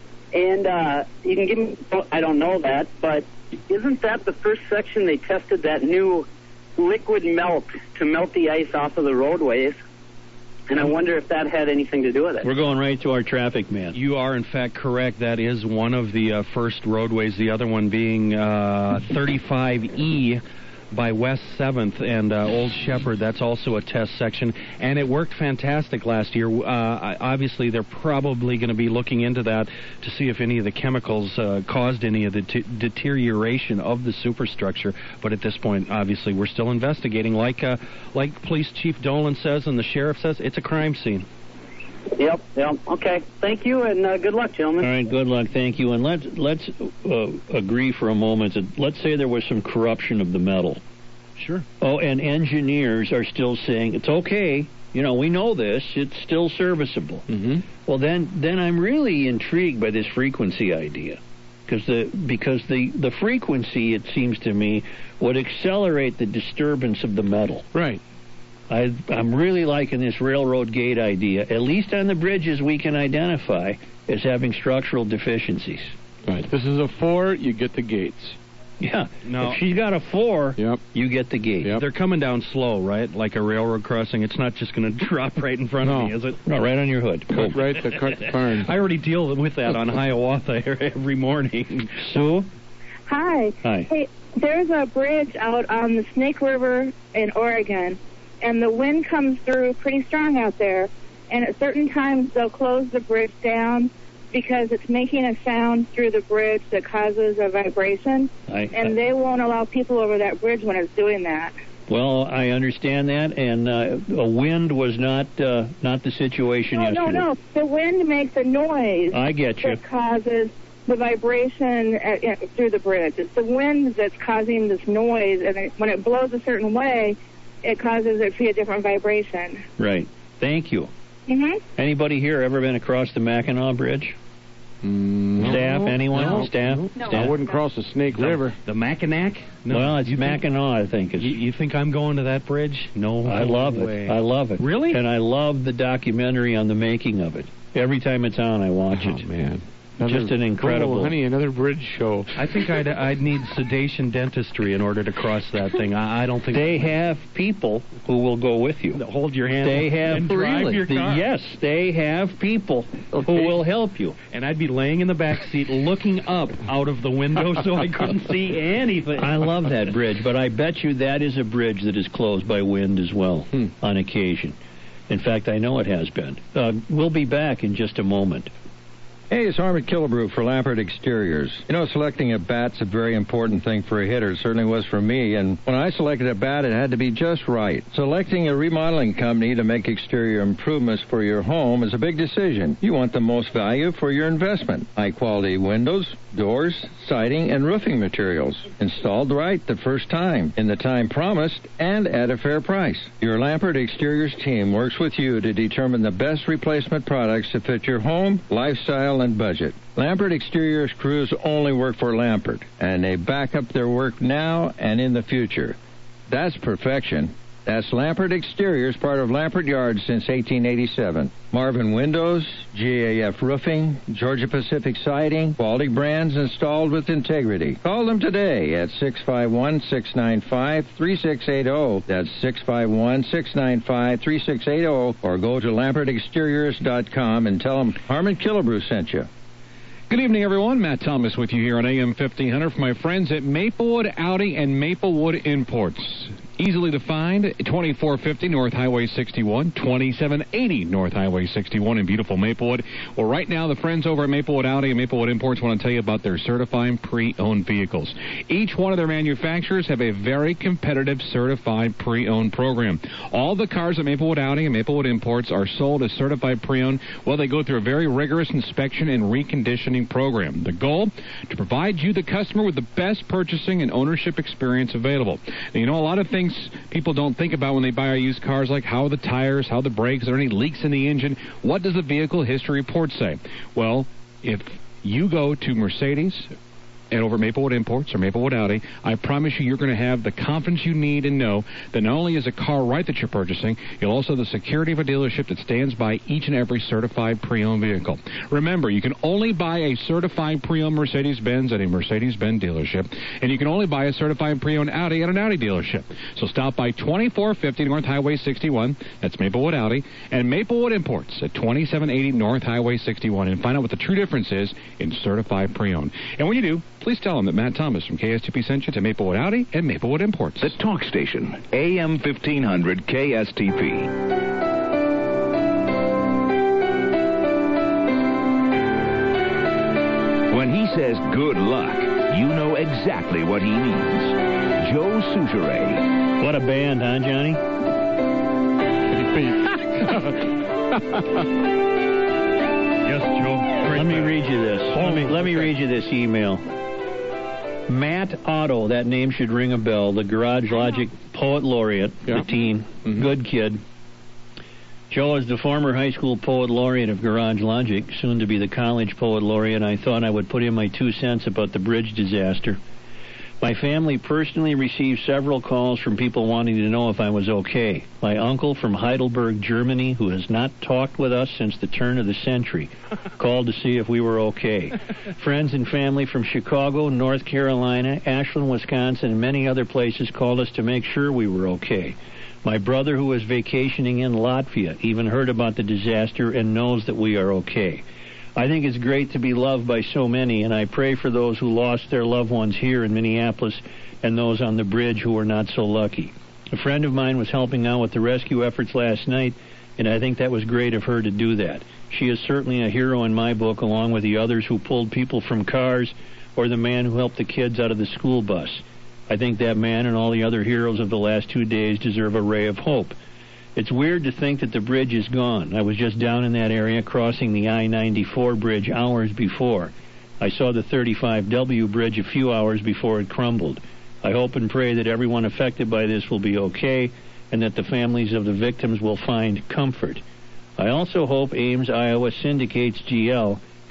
And uh, you can give me, I don't know that, but isn't that the first section they tested that new liquid melt to melt the ice off of the roadways? And I wonder if that had anything to do with it. We're going right to our traffic man. You are, in fact, correct. That is one of the uh, first roadways, the other one being uh, thirty-five E by West seventh and uh, Old Shepherd. That's also a test section, and it worked fantastic last year. Uh, obviously, they're probably going to be looking into that to see if any of the chemicals uh, caused any of the t- deterioration of the superstructure. But at this point, obviously, we're still investigating. Like uh, like Police Chief Dolan says and the sheriff says, it's a crime scene. Yep, yep. Okay. Thank you, and uh, good luck, gentlemen. All right, good luck. Thank you. And let's let's uh, agree for a moment that let's say there was some corruption of the metal. Sure. Oh, and engineers are still saying it's okay. You know, we know this. It's still serviceable. Mm-hmm. Well, then then I'm really intrigued by this frequency idea, because the because the the frequency, it seems to me, would accelerate the disturbance of the metal. Right. I, I'm really liking this railroad gate idea. At least on the bridges we can identify as having structural deficiencies. Right. This is a four, you get the gates. Yeah. No. If she's got a four, yep. you get the gate. Yep. They're coming down slow, right? Like a railroad crossing. It's not just going to drop right in front no. of me, is it? No, right on your hood. Cool. Right, the cut barn. I already deal with that on Hiawatha every morning. Sue? Hi. Hi. Hey, there's a bridge out on the Snake River in Oregon, and the wind comes through pretty strong out there, and at certain times they'll close the bridge down because it's making a sound through the bridge that causes a vibration, I, and I, they won't allow people over that bridge when it's doing that. Well, I understand that, and uh, a wind was not uh, not the situation no, yesterday. No, no, the wind makes a noise I get you. that causes the vibration at, uh, through the bridge. It's the wind that's causing this noise, and it, when it blows a certain way, it causes it to be a different vibration. Right. Thank you. Mm-hmm. Anybody here ever been across the Mackinac Bridge? Mm, Staff? no, Anyone? no, Staff? No. Staff? I wouldn't cross the Snake The, River. The Mackinac? No. Well, it's you Mackinac, I think. Think, you, you think I'm going to that bridge? No I love way. it. I love it. Really? And I love the documentary on the making of it. Every time it's on, I watch oh, it. man. Another, Just an incredible... Oh, honey, another bridge show. I think I'd, I'd need sedation dentistry in order to cross that thing. I, I don't think... They have people who will go with you. Hold your hand They have... and drive really? your car. Yes, they have people okay. who will help you. And I'd be laying in the back seat looking up out of the window so I couldn't see anything. I love that bridge, but I bet you that is a bridge that is closed by wind as well hmm. on occasion. In fact, I know it has been. Uh, we'll be back in just a moment. Hey, it's Harmon Killebrew for Lampert Exteriors. You know, selecting a bat's a very important thing for a hitter. It certainly was for me. And when I selected a bat, it had to be just right. Selecting a remodeling company to make exterior improvements for your home is a big decision. You want the most value for your investment. High-quality windows, doors, siding, and roofing materials. Installed right the first time, in the time promised, and at a fair price. Your Lampert Exteriors team works with you to determine the best replacement products to fit your home, lifestyle, and budget. Lampert Exteriors crews only work for Lampert, and they back up their work now and in the future. That's perfection. That's Lampert Exteriors, part of Lampert Yards since eighteen eighty-seven. Marvin Windows, G A F Roofing, Georgia Pacific Siding, quality brands installed with integrity. Call them today at six five one, six nine five, three six eight zero. That's six five one, six nine five, three six eight zero. Or go to Lampert Exteriors dot com and tell them Harmon Killebrew sent you. Good evening, everyone. Matt Thomas with you here on A M fifteen hundred for my friends at Maplewood Audi and Maplewood Imports. Easily to find, twenty-four fifty North Highway sixty-one, twenty-seven eighty North Highway sixty-one in beautiful Maplewood. Well, right now, the friends over at Maplewood Audi and Maplewood Imports want to tell you about their certified pre-owned vehicles. Each one of their manufacturers have a very competitive certified pre-owned program. All the cars at Maplewood Audi and Maplewood Imports are sold as certified pre-owned. Well, they go through a very rigorous inspection and reconditioning program. The goal, to provide you, the customer, with the best purchasing and ownership experience available. Now, you know, a lot of things people don't think about when they buy our used cars, like how are the tires, how are the brakes, are there any leaks in the engine? What does the vehicle history report say? Well, if you go to Mercedes and over at Maplewood Imports or Maplewood Audi, I promise you you're going to have the confidence you need and know that not only is a car right that you're purchasing, you'll also have the security of a dealership that stands by each and every certified pre-owned vehicle. Remember, you can only buy a certified pre-owned Mercedes-Benz at a Mercedes-Benz dealership, and you can only buy a certified pre-owned Audi at an Audi dealership. So stop by twenty-four fifty North Highway sixty-one, that's Maplewood Audi, and Maplewood Imports at twenty-seven eighty North Highway sixty-one, and find out what the true difference is in certified pre-owned. And when you do, please tell them that Matt Thomas from K S T P sent you to Maplewood Audi and Maplewood Imports. The talk station, A M fifteen hundred K S T P. When he says good luck, you know exactly what he means. Joe Soucheray. What a band, huh, Johnny? Yes, Joe. Let me read you this. Let me, let me read you this email. Matt Otto, that name should ring a bell. The Garage Logic Poet Laureate, yeah. the teen, mm-hmm. good kid. Joe is the former high school Poet Laureate of Garage Logic, soon to be the college Poet Laureate. I thought I would put in my two cents about the bridge disaster. My family personally received several calls from people wanting to know if I was okay. My uncle from Heidelberg, Germany, who has not talked with us since the turn of the century, called to see if we were okay. Friends and family from Chicago, North Carolina, Ashland, Wisconsin, and many other places called us to make sure we were okay. My brother, who was vacationing in Latvia, even heard about the disaster and knows that we are okay. I think it's great to be loved by so many, and I pray for those who lost their loved ones here in Minneapolis and those on the bridge who were not so lucky. A friend of mine was helping out with the rescue efforts last night, and I think that was great of her to do that. She is certainly a hero in my book, along with the others who pulled people from cars or the man who helped the kids out of the school bus. I think that man and all the other heroes of the last two days deserve a ray of hope. It's weird to think that the bridge is gone. I was just down in that area crossing the I ninety-four bridge hours before. I saw the thirty-five W bridge a few hours before it crumbled. I hope and pray that everyone affected by this will be okay and that the families of the victims will find comfort. I also hope Ames, Iowa syndicates G L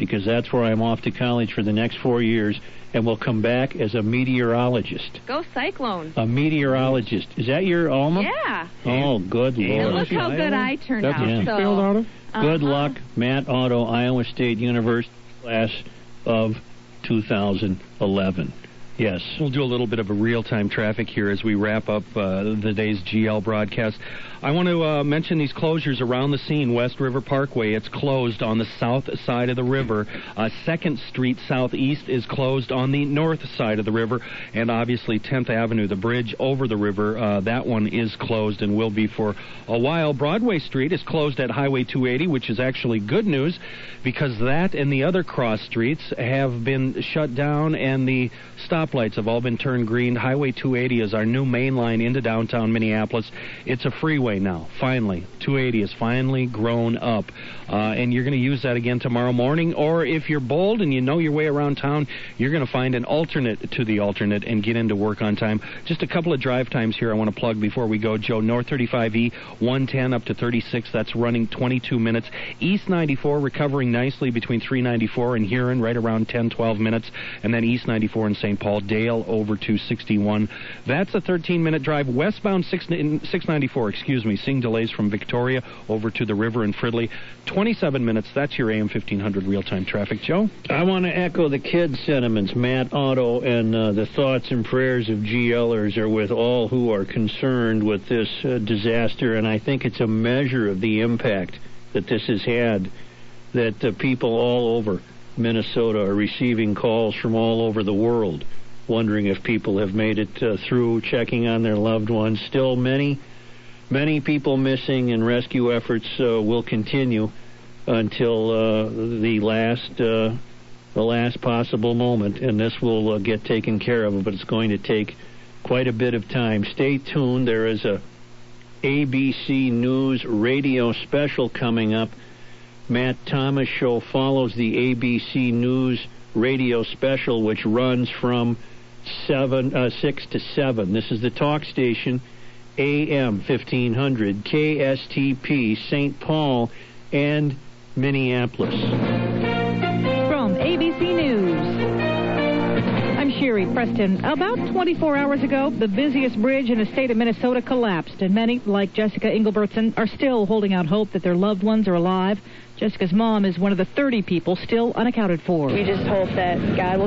because that's where I'm off to college for the next four years and will come back as a meteorologist. Go Cyclones. A meteorologist. Is that your alma? Yeah. Oh, good And Lord. look how good I turned That's out. what you so, failed out of? uh-huh. Good luck, Matt Otto, Iowa State University, class of two thousand eleven. Yes. We'll do a little bit of a real-time traffic here as we wrap up uh, the day's G L broadcast. I want to uh, mention these closures around the scene. West River Parkway, it's closed on the south side of the river. Uh, second Street Southeast is closed on the north side of the river. And obviously tenth Avenue, the bridge over the river, uh, that one is closed and will be for a while. Broadway Street is closed at Highway two eighty, which is actually good news because that and the other cross streets have been shut down and the stoplights have all been turned green. Highway two eighty is our new main line into downtown Minneapolis. It's a freeway now, finally. two eighty has finally grown up. Uh, and you're going to use that again tomorrow morning. Or if you're bold and you know your way around town, you're going to find an alternate to the alternate and get into work on time. Just a couple of drive times here I want to plug before we go, Joe. North thirty-five E, one ten up to thirty-six. That's running twenty-two minutes. East ninety-four recovering nicely between three ninety-four and Huron, right around ten, twelve minutes. And then East ninety-four in Saint Paul, Dale over to sixty-one. That's a thirteen-minute drive. Westbound six ninety-four, excuse me, seeing delays from Victoria over to the river in Fridley. twenty-seven minutes. That's your A M fifteen hundred real-time traffic, Joe. I want to echo the kids' sentiments. Matt Otto and uh, the thoughts and prayers of GLers are with all who are concerned with this uh, disaster, and I think it's a measure of the impact that this has had, that uh, people all over Minnesota are receiving calls from all over the world, wondering if people have made it uh, through, checking on their loved ones. Still many, many people missing, and rescue efforts uh, will continue until uh, the last uh, the last possible moment, and this will uh, get taken care of, but it's going to take quite a bit of time. Stay tuned. There is a A B C News radio special coming up. Matt Thomas Show follows the A B C News radio special, which runs from seven, uh, six to seven. This is the talk station, A M fifteen hundred, K S T P, Saint Paul, and Minneapolis. From A B C News, I'm Sherry Preston. About twenty-four hours ago, the busiest bridge in the state of Minnesota collapsed, and many, like Jessica Engelbertson, are still holding out hope that their loved ones are alive. Jessica's mom is one of the thirty people still unaccounted for. We just hope that God will